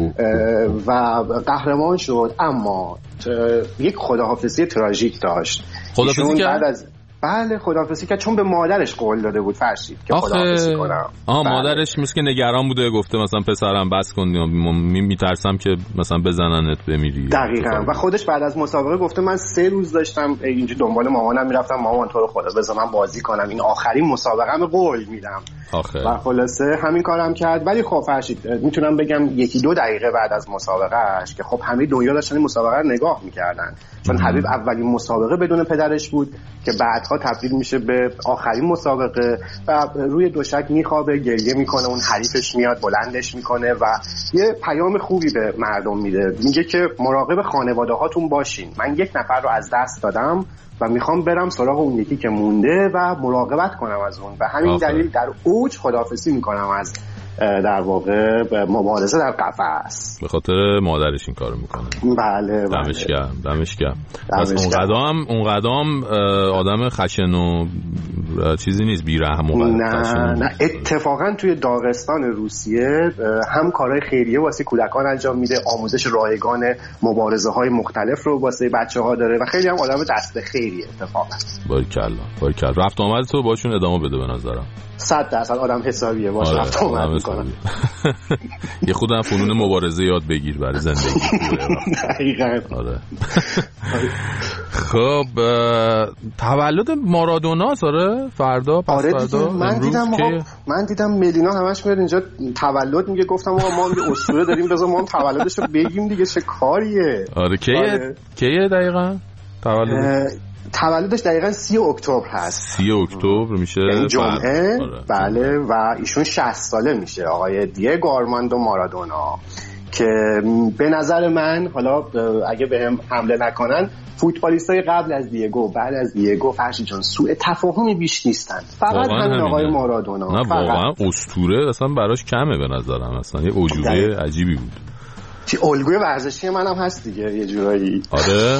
و قهرمان شد. اما یک خداحافظی تراژیک داشت. خداحافظی کرد؟ بعد از بله خداحافظی کرد چون به مادرش قول داده بود فرشید که خداحافظی کنم. آها بله. مادرش مثل که نگران بوده گفته مثلا پسرم بس کن میترسم که مثلا بزننت بمیری. دقیقاً. و خودش بعد از مسابقه گفته من سه روز داشتم اینجا دنبال مامانم میرفتم مامان تو رو خدا بذار من بازی کنم این آخرین مسابقه‌م قول میدم. آخه. و خلاصه همین کارم کرد. ولی خب فرشید میتونم بگم یکی دو دقیقه بعد از مسابقهش که خب همه دنیا داشتن مسابقه رو نگاه میکردن چون حبیب اولین مسابقه بدون پدرش بود که بعدها تبدیل میشه به آخرین مسابقه و روی دوشک میخوابه گریه میکنه اون حریفش میاد بلندش میکنه و یه پیام خوبی به مردم میده. میگه که مراقب خانواده هاتون باشین، من یک نفر رو از دست دادم و میخوام برم سراغ اون یکی که مونده و مراقبت کنم از اون و همین آخه. دلیل در اوج خداحافظی میکنم از در واقع مبارزه در قفس. به خاطر مادرش این کارو میکنه. بله بله. دمش گرم دمش گرم. پس اون قدم اون قدم آدم خشن و چیزی نیست بی‌رحم و نه نه اتفاقا توی داغستان روسیه هم کارهای خیریه واسه کودکان انجام میده، آموزش رایگان مبارزه‌های مختلف رو واسه بچه‌ها داره و خیلی هم آدم دست خیریه اتفاقا. باریکلا باریکلا. رفت آمد تو باشون ادامه بده به نظرم. صد درصد آدم حسابیه باشه. آره، رفت آمد میکنم. یه خودم فنون مبارزه یاد بگیر برای زندگی. دقیقاً. آره. خب تولد مارادونا ساره فردا پس آره فردا من دیدم که... من دیدم ملینا همش میاد اینجا تولد میگه گفتم آقا ما هم یه اسطوره داریم بذار ما هم تولدشو بگیم دیگه چه کاریه. آره کیه آره. کیه دقیقاً تولد تولدش دقیقاً سی اکتبر هست. سی اکتبر میشه یعنی جمعه. بله و ایشون شصت ساله میشه آقای دیگو آرماندو مارادونا که به نظر من حالا اگه بهم حمله نکنن فوتبالیستای قبل از دیگو بعد از دیگو فرشید جان سوء تفاهمی بیش نیستن، فقط همین آقای مارادونا. نه واقعا اسطوره اصلا براش کمه به نظرم، اصلا یه اوجوبه عجیبی بود. چی الگوی ورزشی منم هست دیگه یه جورایی. آره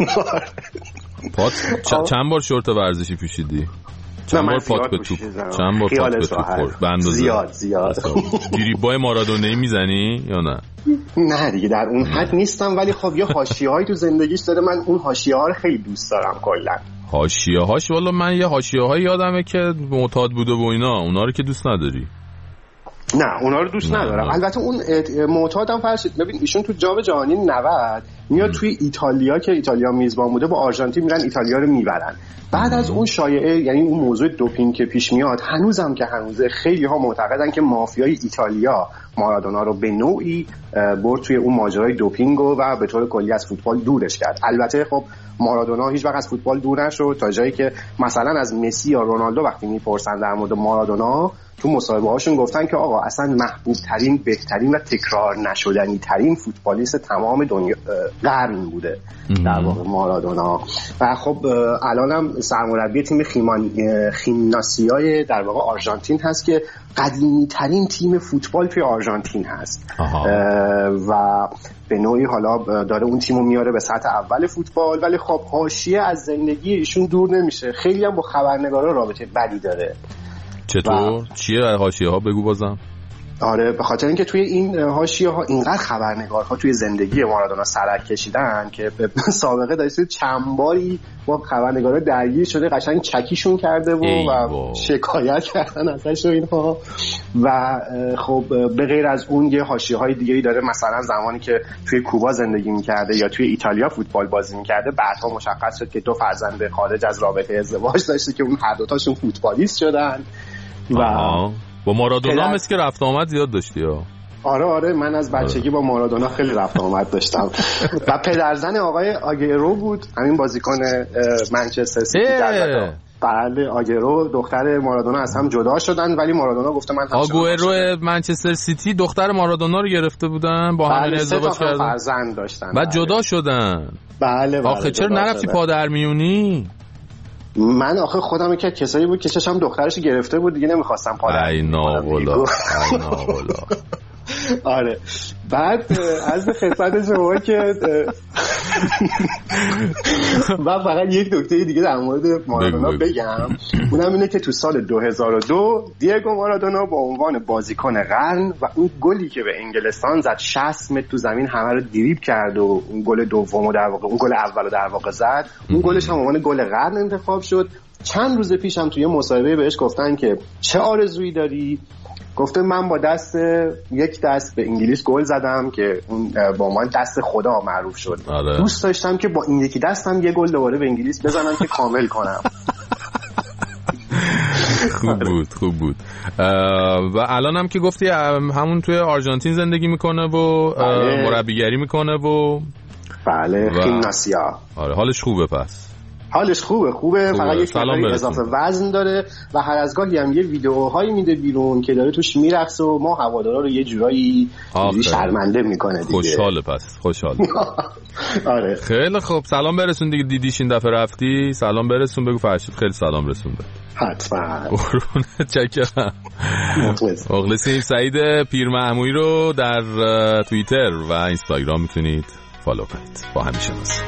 پات چ- چند بار شورت ورزشی پوشیدی؟ چند بار پات به توپ چند بار پات به توپ خورد؟ به اندازه زیاد زیاد. دریبلای مارادونایی میزنی یا نه؟ نه دیگه در اون حد نیستم ولی خب یه حاشیه‌هایی تو زندگیش داره، من اون حاشیه‌ها رو خیلی دوست دارم کلا. حاشیه‌هاش والا من یه حاشیه‌هایی یادمه که معتاد بوده و اینا، اونا رو که دوست نداری؟ نه اونا رو دوست ندارم. البته اون معتادم فرشید ببین ایشون تو جام جهانی نود میاد توی ایتالیا که ایتالیا میزبان بوده با آرژانتین میرن ایتالیا رو میبرن. بعد از اون شایعه یعنی اون موضوع دوپینگ که پیش میاد هنوزم که هنوزه خیلی ها معتقدن که مافیای ایتالیا مارادونا رو به نوعی برد توی اون ماجرای دوپینگ و به طور کلی از فوتبال دورش کرد. البته خب مارادونا هیچ وقت از فوتبال دور نشد تا جایی که مثلا از مسی یا رونالدو وقتی میپرسن در مورد مارادونا تو مصاحبه هاشون گفتن که آقا اصلا محبوب ترین بهترین و تکرار نشدنی ترین فوتبالیست تمام دنیا قرن بوده در واقع مارادونا. و خب الانم سرمربی تیم خیمان خیمناسیای در واقع آرژانتین هست که قدیمی ترین تیم فوتبال توی آرژانتین هست و به نوعی حالا داره اون تیمو میاره به سطح اول فوتبال. ولی خب حاشیه از زندگی ایشون دور نمیشه، خیلی هم با خبرنگارا رابطه بدی داره. چطور؟ چیه حاشیه ها بگو بازم؟ آره به خاطر اینکه توی این حاشیه ها اینقدر خبرنگارها توی زندگی مارادونا سرک کشیدن که به سابقه داشته چند باری با خبرنگارا درگیر شده، قشنگ چکیشون کرده و, و شکایت کردن ازش و اینها. و خب به غیر از اون یه حاشیه های دیگه‌ای داره، مثلا زمانی که توی کوبا زندگی می‌کرده یا توی ایتالیا فوتبال بازی می‌کرده بعدها مشخص شد که دو فرزند خارج از رابطه ازدواج داشته که اون هر دو تاشون فوتبالیست شدن. و با مارادونا مثل که رفت آمد زیاد داشتی ها. آره آره من از بچگی با مارادونا خیلی رفت آمد داشتم. و پدرزن آقای آگیرو بود، همین بازیکن منچستر سیتی. بله آگیرو دختر مارادونا از هم جدا شدن، ولی مارادونا گفته من آگیرو منچستر سیتی دختر مارادونا رو گرفته بودن، با هم ازدواج کردن، فرزند داشتن، بعد جدا شدن. بله بله. آخه چرا نرفتی پادر میونی؟ من آخه خودم که کسایی بود که چشم دخترش گرفته بود دیگه نمیخواستم پادر. ای ناولا ای ناولا. آره بعد از خدمت شما که و فقط یک نکته دیگه در مورد مارادونا بگم، اونم اینه که تو سال دو هزار و دو دیگو مارادونا با عنوان بازیکن قرن و اون گلی که به انگلستان زد شصت متر تو زمین همه رو دریبل کرد و اون گل دومو در واقع اون گل اولو در واقع زد، اون گلش هم عنوان گل قرن انتخاب شد. چند روز پیش هم توی مصاحبه بهش گفتن که چه آرزویی داری؟ گفته من با دست یک دست به انگلیس گل زدم که اون با عنوان دست خدا معروف شد. آره. دوست داشتم که با این یکی دستم یه گل دوباره به انگلیس بزنم که کامل کنم. خوب بود خوب بود. و الان هم که گفتی همون توی آرژانتین زندگی میکنه و مربیگری میکنه و بله خیمناسیا. آره حالش خوبه پس. حالش خوبه خوبه, خوبه. فقط یک مقداری اضافه وزن داره و هر از گاهی هم یه ویدیوهایی میده بیرون که داره توش میرقصه و ما هوادارا رو یه جورایی شرمنده میکنه دیگه. خوشحاله پس خوشحال. آره خیلی خوب. سلام برسون دیگه، دیدیش این دفعه رفتی، سلام برسون بگو فرشید خیلی سلام رسونده. حتما. قربونت چکرم. مخلصین. سعید پیرمحمودی رو در توییتر و اینستاگرام میتونید فالو کنید. با همیشه باشید.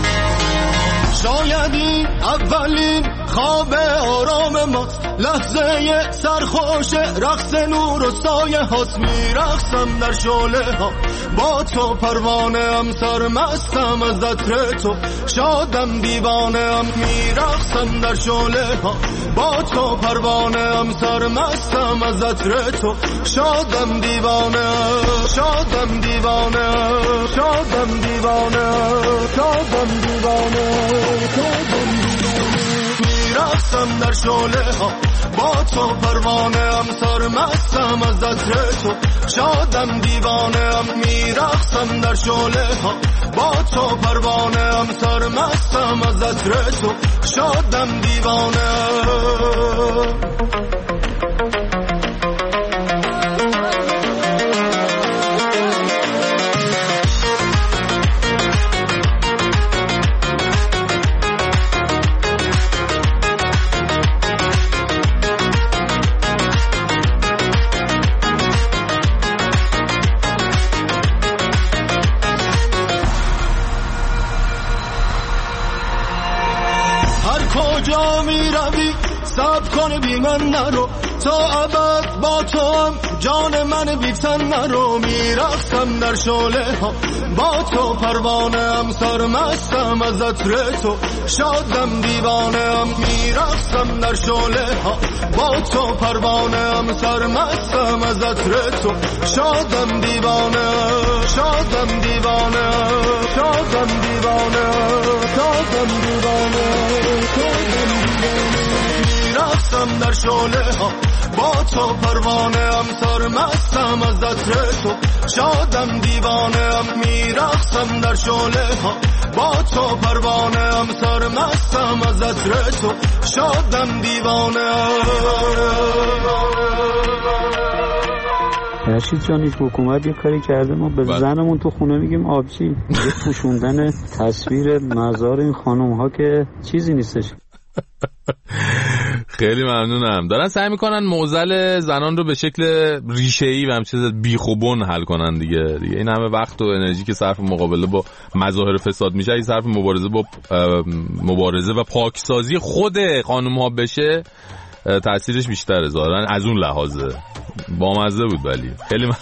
شاید این اولین خواب آرام ما، لحظه سرخوش رقص نور و سایه هاست. میرقصم در شعله ها با تو، پروانه ام سرمستم از عطر تو، شادم دیوانه ام. میرقصم در شعله ها با تو، پروانه ام سرمستم از عطر تو، شادم دیوانه شادم دیوانه شادم دیوانه شادم دیوانه. میرقصم در شعله ها با تو، پروانه ام سرمستم از عطر تو، شادم دیوانه ام. میرقصم در شعله ها با تو، پروانه ام سرمستم از عطر تو، شادم دیوانه. کجا می روی صبر کن بی من نرو، تا ابد با تو هم جان من بیفتن نرو. میرقصم در شعله ها با تو، پروانه ام سرمستم از عطر تو، شادم دیوانه ام. میرقصم در شعله ها با تو، پروانه ام سرمستم از عطر تو، شادم دیوانه شادم دیوانه شادم دیوانه شادم دیوانه. میرقصم در شعله ها با تو، پروانه ام سرمستم از عطر تو، شادم دیوانه ام. میرقصم در شعله ها با تو، پروانه ام سرمستم از عطر تو، شادم دیوانه. رشید جان هیچ حکومت یه کاری کرده ما به زنمون تو خونه میگیم آبچی، یه پوشوندن تصویر مزار این خانم ها که چیزی نیستش. خیلی ممنونم. دارن سعی میکنن معضل زنان رو به شکل ریشه‌ای و همچنین بیخوبون حل کنن دیگه. دیگه این همه وقت و انرژی که صرف مقابله با مظاهر فساد میشه، این صرف مبارزه با مبارزه و پاکسازی خود خانم ها بشه، تاثیرش بیشتره ظاهرا از اون لحاظه. بامزه بود. ولی خیلی ممنون.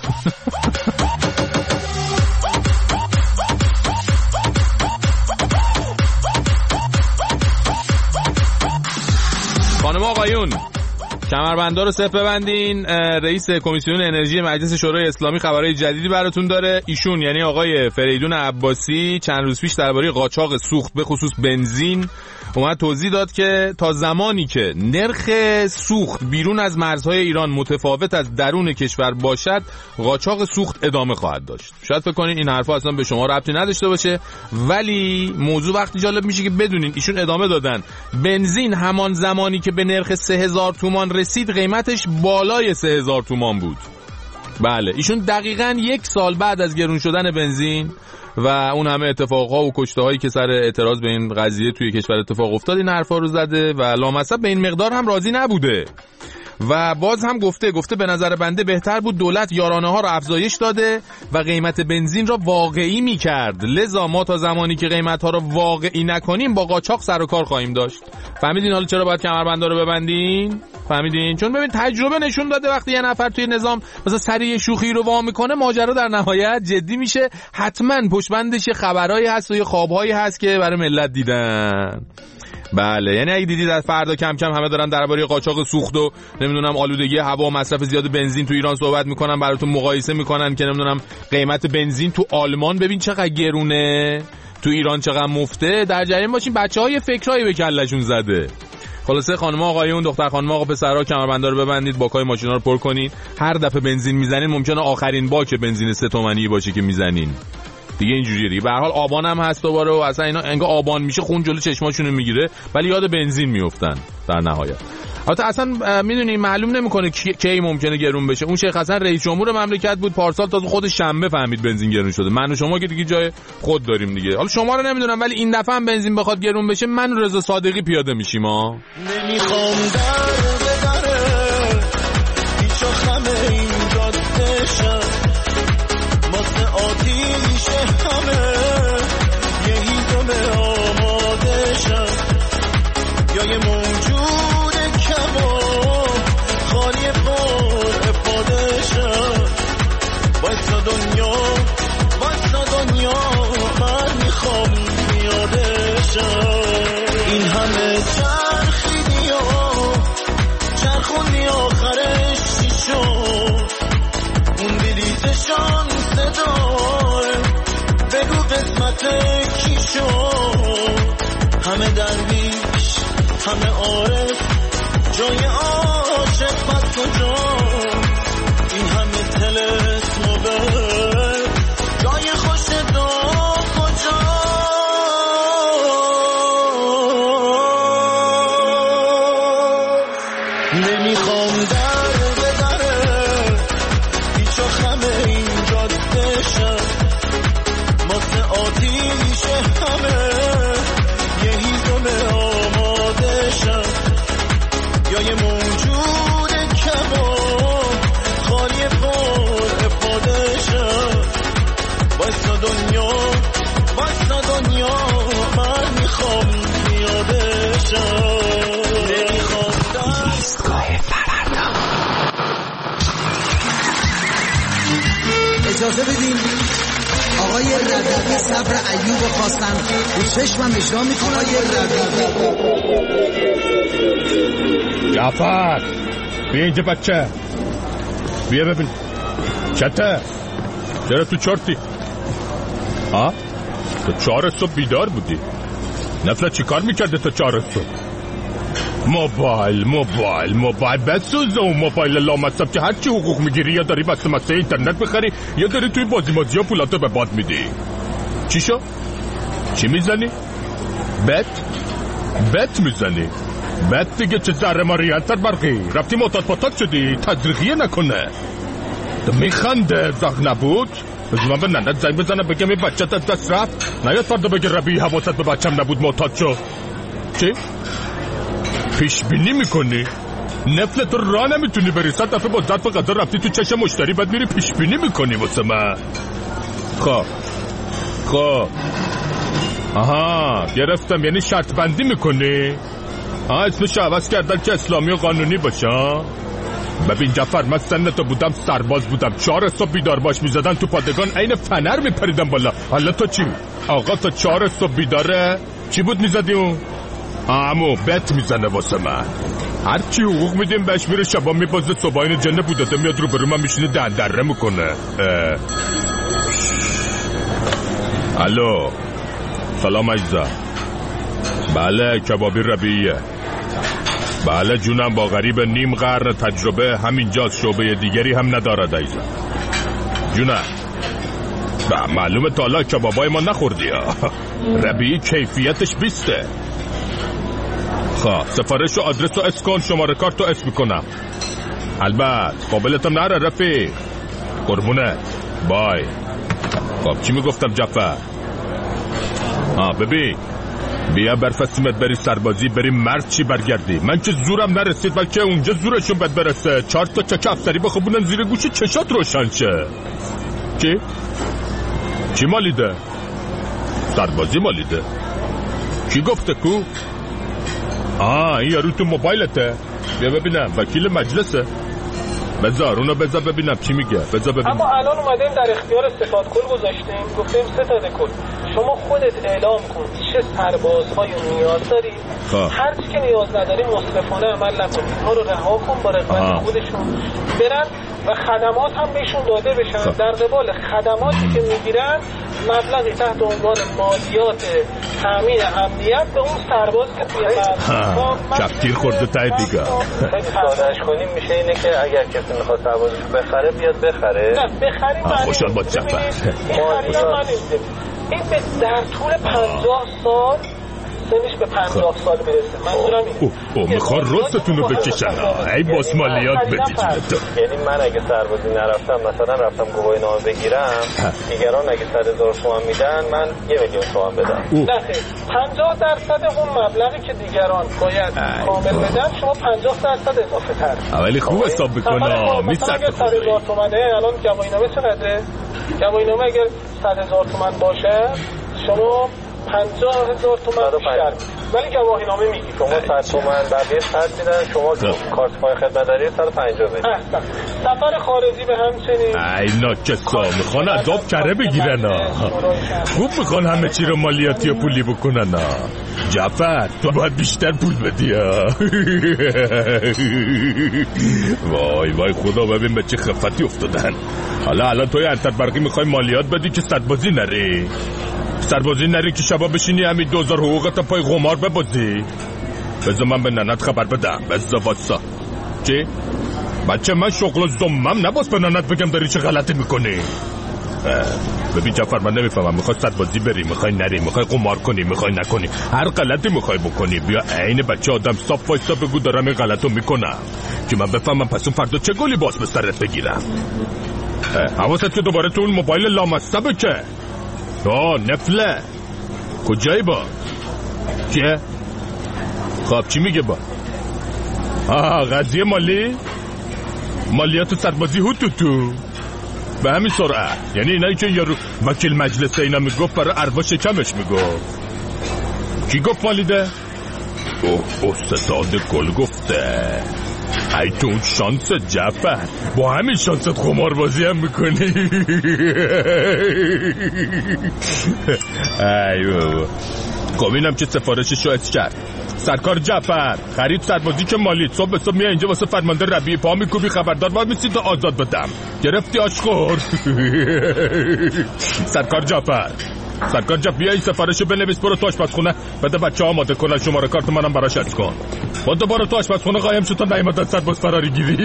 خانم آقایون کمربندا رو صف ببندین. رئیس کمیسیون انرژی مجلس شورای اسلامی خبرهای جدیدی براتون داره. ایشون یعنی آقای فریدون عباسی چند روز پیش درباره قاچاق سوخت به خصوص بنزین اومد توضیح داد که تا زمانی که نرخ سوخت بیرون از مرزهای ایران متفاوت از درون کشور باشد قاچاق سوخت ادامه خواهد داشت. شاید فکر کنین این حرفا اصلا به شما ربطی نداشته باشه، ولی موضوع وقتی جالب میشه که بدونین ایشون ادامه دادن بنزین همان زمانی که به نرخ سه هزار تومان رسید قیمتش بالای سه هزار تومان بود. بله ایشون دقیقاً یک سال بعد از گرون شدن بنزین و اون همه اتفاقها و کشته هایی که سر اعتراض به این قضیه توی کشور اتفاق افتاد این حرفا رو زده و لامصب به این مقدار هم راضی نبوده و باز هم گفته گفته به نظر بنده بهتر بود دولت یارانه ها رو افزایش داده و قیمت بنزین را واقعی میکرد، لذا ما تا زمانی که قیمت ها رو واقعی نکنیم با قاچاق سر و کار خواهیم داشت. فهمیدین حالا چرا باید کمربندا رو ببندین؟ فهمیدین؟ چون ببین تجربه نشون داده وقتی یه نفر توی نظام مثلا سریع شوخی رو وا میکنه ماجرا در نهایت جدی میشه، حتما پشت بندش خبرایی هست و یه خوابهایی هست که برای ملت دیدن. بله یعنی اگه دیدید از فردا کم کم همه دارن درباره قاچاق سوخت و نمیدونم آلودگی هوا و مصرف زیاد بنزین تو ایران صحبت میکنن، براتون مقایسه میکنن که نمیدونم قیمت بنزین تو آلمان ببین چقدر گرونه، تو ایران چقدر مفته، در جریان باشین بچه‌های فکرایی به کلهشون زده. خلاصه خانم آقایون، دختر خانم آقا پسرها کمربندا رو ببندید، باکای ماشینا رو پر کنین. هر دفعه بنزین میزنین ممکنه آخرین باک بنزین سه تومانی باشه که میزنین. دیگه اینجوریه دیگه. به هر حال آبان هم هست دوباره و اصلا اینا انگار آبان میشه خون جلو چشماشونو میگیره ولی یاد بنزین میافتن در نهایت. البته اصلا میدونی معلوم نمیکنه کی ممکنه گرون بشه. اون شیخ حسن رئیس جمهور مملکت بود پارسال تازه خود شنبه فهمید بنزین گرون شده. من و شما که دیگه جای خود داریم دیگه. حالا شما رو نمیدونم ولی این دفعه هم بنزین بخواد گرون بشه من و رضا صادقی پیاده میشیم ها. نمیخوام در بدره هیچ خمه این جاده شد واسه آتیش همه یه هیزم آماده شد یا یه موجود کباب خالی پر افاده شد واسه دنیا واسه دنیا من میخوام پیاده شد این همه چرخیدی و چرخوندی آخرش چی شد اون بلیتشان صدای بگو قسمت کی شد همه درویش همه عارف جای عاشق بس کجا این همه تلس نوبل جای خوش دا کجا نمیخوام در بدره هیچ خمه این جاده شد واسه آتیش همه یه هیزم آماده شد یا یه موجود کباب خالی پر افاده شد واسه دنیا واسه دنیا من میخوام پیاده شد نمیخوام در ایستگاه فردا اجازه بدین آقای ربیعی صبر ایوب خواستن رو چشمم اجرا میکنه. آقای ربیعی جعفر بیا اینجا بچه بیا ببین چته چرا تو چرتی ها تو چهار صبح بیدار بودی نفرت چی کار میکرده تا چهار صبح موبایل موبایل موبایل بسوزه اون موبایل لامصب که هرچی حقوق میگیری یا داری بسته مسته اینترنت بخری یا داری توی بازی مازی ها پولاتو به باد میدی. چی شو؟ چی میزنی؟ بت؟ بت میزنی؟ بت دیگه چه ذره ما ریالتر برقی رفتی معتاد پاتاد شدی تدریقیه نکنه تو میخنده زخ نبود بزن من به ننت زنگ بزنم بگم این بچه از دست رفت نیاد فردا بگه ربی حواست به بچم نبود معتاد شد. چی؟ پیش بینی میکنی؟ نفلت رو راه نمیتونی بری صد دفعه با ظرف غذا رفتی تو چشم مشتری بعد میری پیش بینی میکنی واسه من. خب خب آها گرفتم یعنی شرط بندی میکنی؟ آها اسمش عوض کردن که اسلامی و قانونی باشه. ببین جعفر من سنتو بودم سرباز بودم چهار صبح بیدار باش میزدن تو پادگان عین فنر میپریدم بالا. حالا تو چی؟ آقا تا چهار صبح بیداره چی بود میزدی اون؟ آمو بت میزنه واسه من. هرچی حقوق میدیم بهش میره شبا میبازه صبح این جنه بوداده میاد رو برو من میشینه دندره میکنه. الو سلام عزیزم. بله کبابی ربیعیه. بله جونم با غریب نیم قرن تجربه همینجاست شعبه دیگری هم ندارد عزیزم. جونم معلومه تا حالا کبابای ما نخوردی ها. ربیعی کیفیتش بیسته. خواه سفارش و آدرس و اسکن شماره کارت رو اسم کنم. البته قابلتم نره رفیق. قربونت بای. خب چی میگفتم جعفر؟ ها ببین بیا برفسیمت بری سربازی بری مرد چی برگردی. من که زورم نرسید بلکه اونجا زورشون بد برسه. چهار تا چک افسری بخوبونن زیر گوشی چشات روشن شه. چی؟ چی مالیده؟ سربازی مالیده. کی گفته کو؟ آه این یارو تو موبایلته. بیا ببینم وکیل مجلسه. بذار اونو بذار ببینم چی میگه. بذار ببینم. اما الان اومدیم در اختیار استفاده کل گذاشتیم گفتیم ستاده کل شما خودت اعلام کن چه سربازهایی نیاز داری. هر چی که نیاز نداری مصرفانه عمل نکن. اینها رو رها کن با رغبت خودشون برن و خدمات هم بهشون داده بشن. خواه. در قبال خدماتی که میگیرن مبلغی تحت عنوان مالیات تامین امنیت به اون سرباز که توی کفتیر خورده تای دیگه. خیلی سادهش کنیم میشه اینه که اگر کسی میخواد سربازش بخره بیاد بخره. نه بخریم معنی خوشحال با جعفر. این به در طول پنجاه سال سنش به پنجاه سال برسه. منظورم این او میخوان رستتون رو بکشن. ای باس مالیات بدید. یعنی من اگه سربازی نرفتم مثلا رفتم گواهی نامه بگیرم دیگران اگه صد هزار تومان میدن من یه میلیون تومان بدم. نه خیلی پنجاه درصد اون مبلغی که دیگران باید کامل بدن شما پنجاه درصد اضافه تر. ولی خوب حساب بکنه. مثلا اگه صد هزار تومانه الان گواهی نامه چقدره؟ گواهی نامه اگر صد هزار تومان باشه شما پنجاه هزار تومان بیشتر ولی گواهی نامه میگی شما صد تومان بقیه صد میدن شما کارت پای خدمت داری صد و پنجاه بدید. سفر خارجی به همچنین. ای ناکسا میخوان عذاب کره بگیرن. خوب میخوان همه چی رو مالیاتی و پولی بکنن. جعفر تو باید بیشتر پول بدی. وای وای خدا ببین به چه خفتی افتادن. حالا الان توی انتر برقی میخوای مالیات بدی که سربازی نری. سربازی نری که شبا بشینی همین دوزار حقوقت پای غمار ببازی. بذار من به ننت خبر بدم. بذار واتسا چی؟ بچه من شغل زمم نباس به ننت بگم داری چه غلطی میکنی. ببین جعفر من نمیفهمم میخوای سربازی بری میخوای نری میخوای قمار کنی میخوای نکنی هر غلطی میخوای بکنی بیا عین بچه آدم صاف وایسا بگو دارم این غلطو میکنم که من بفهمم پس اون فردا چه گلی باز به سرت بگیرم. حواست که دوباره تو اون موبایل لامصبه که آه نفله کجایی با چیه؟ خب چی میگه با؟ آه قضیه مالی؟ مالیات سربازی هوتو تو به همین سرعت. یعنی اینایی که یارو وکیل مجلس اینا میگفت برای اروا شکمش میگفت. کی گفت مالیده؟ اوه استاد گل گفته. ای تو اون شانس جعفر با همین شانست قماربازی هم میکنی. ای بابا خب اینم که سفارششو اس کرد. سرکار جعفر خرید سربازی که مالیت صبح به صبح میای اینجا واسه فرمانده ربیعی پا میکوبی خبردار باید میسی تا آزاد بدم. گرفتی آشخور. سرکار جعفر سرکار جعفر بیا این سفارشو بنویس برو تو آشپزخونه بده بچه ها آماده کنن شماره کارت منم براش اد کن. با دوباره تو آشپزخونه قایم شو تا نیامد از سرباز فراری گیری.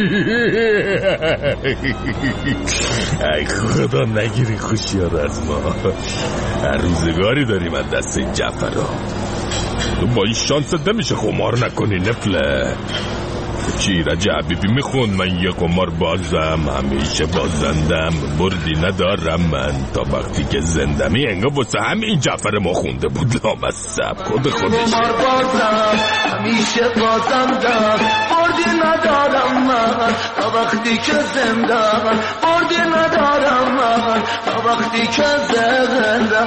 ای خدا نگیری خوشیار از ما. هر روزگاری داریم از دست این جعفر ها. تو با این شانست نمیشه قمار نکنی نفله. چی رجب بی میخون من یه قمار بازم همیشه بازندم بردی ندارم من تا وقتی که زندمی انگا واسه همین جعفر ما خونده بود لامصب خود خودش قمار بازم همیشه بازندم بردی ندارم من تا وقتی که زندم بردی ندارم من تا وقتی که زندم.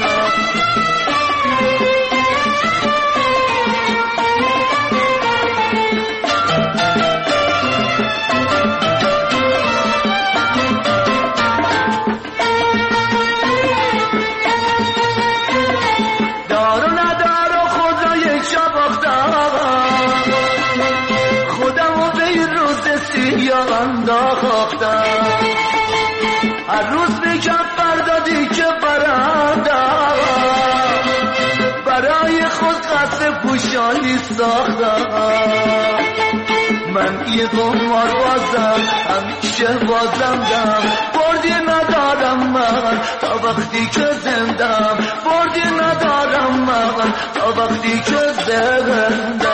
خودم قصد پوشالی ساختم من یه قمار بازم همیشه بازم دم بردی ندارم من تا وقتی که زندم بردی ندارم من تا وقتی که زندم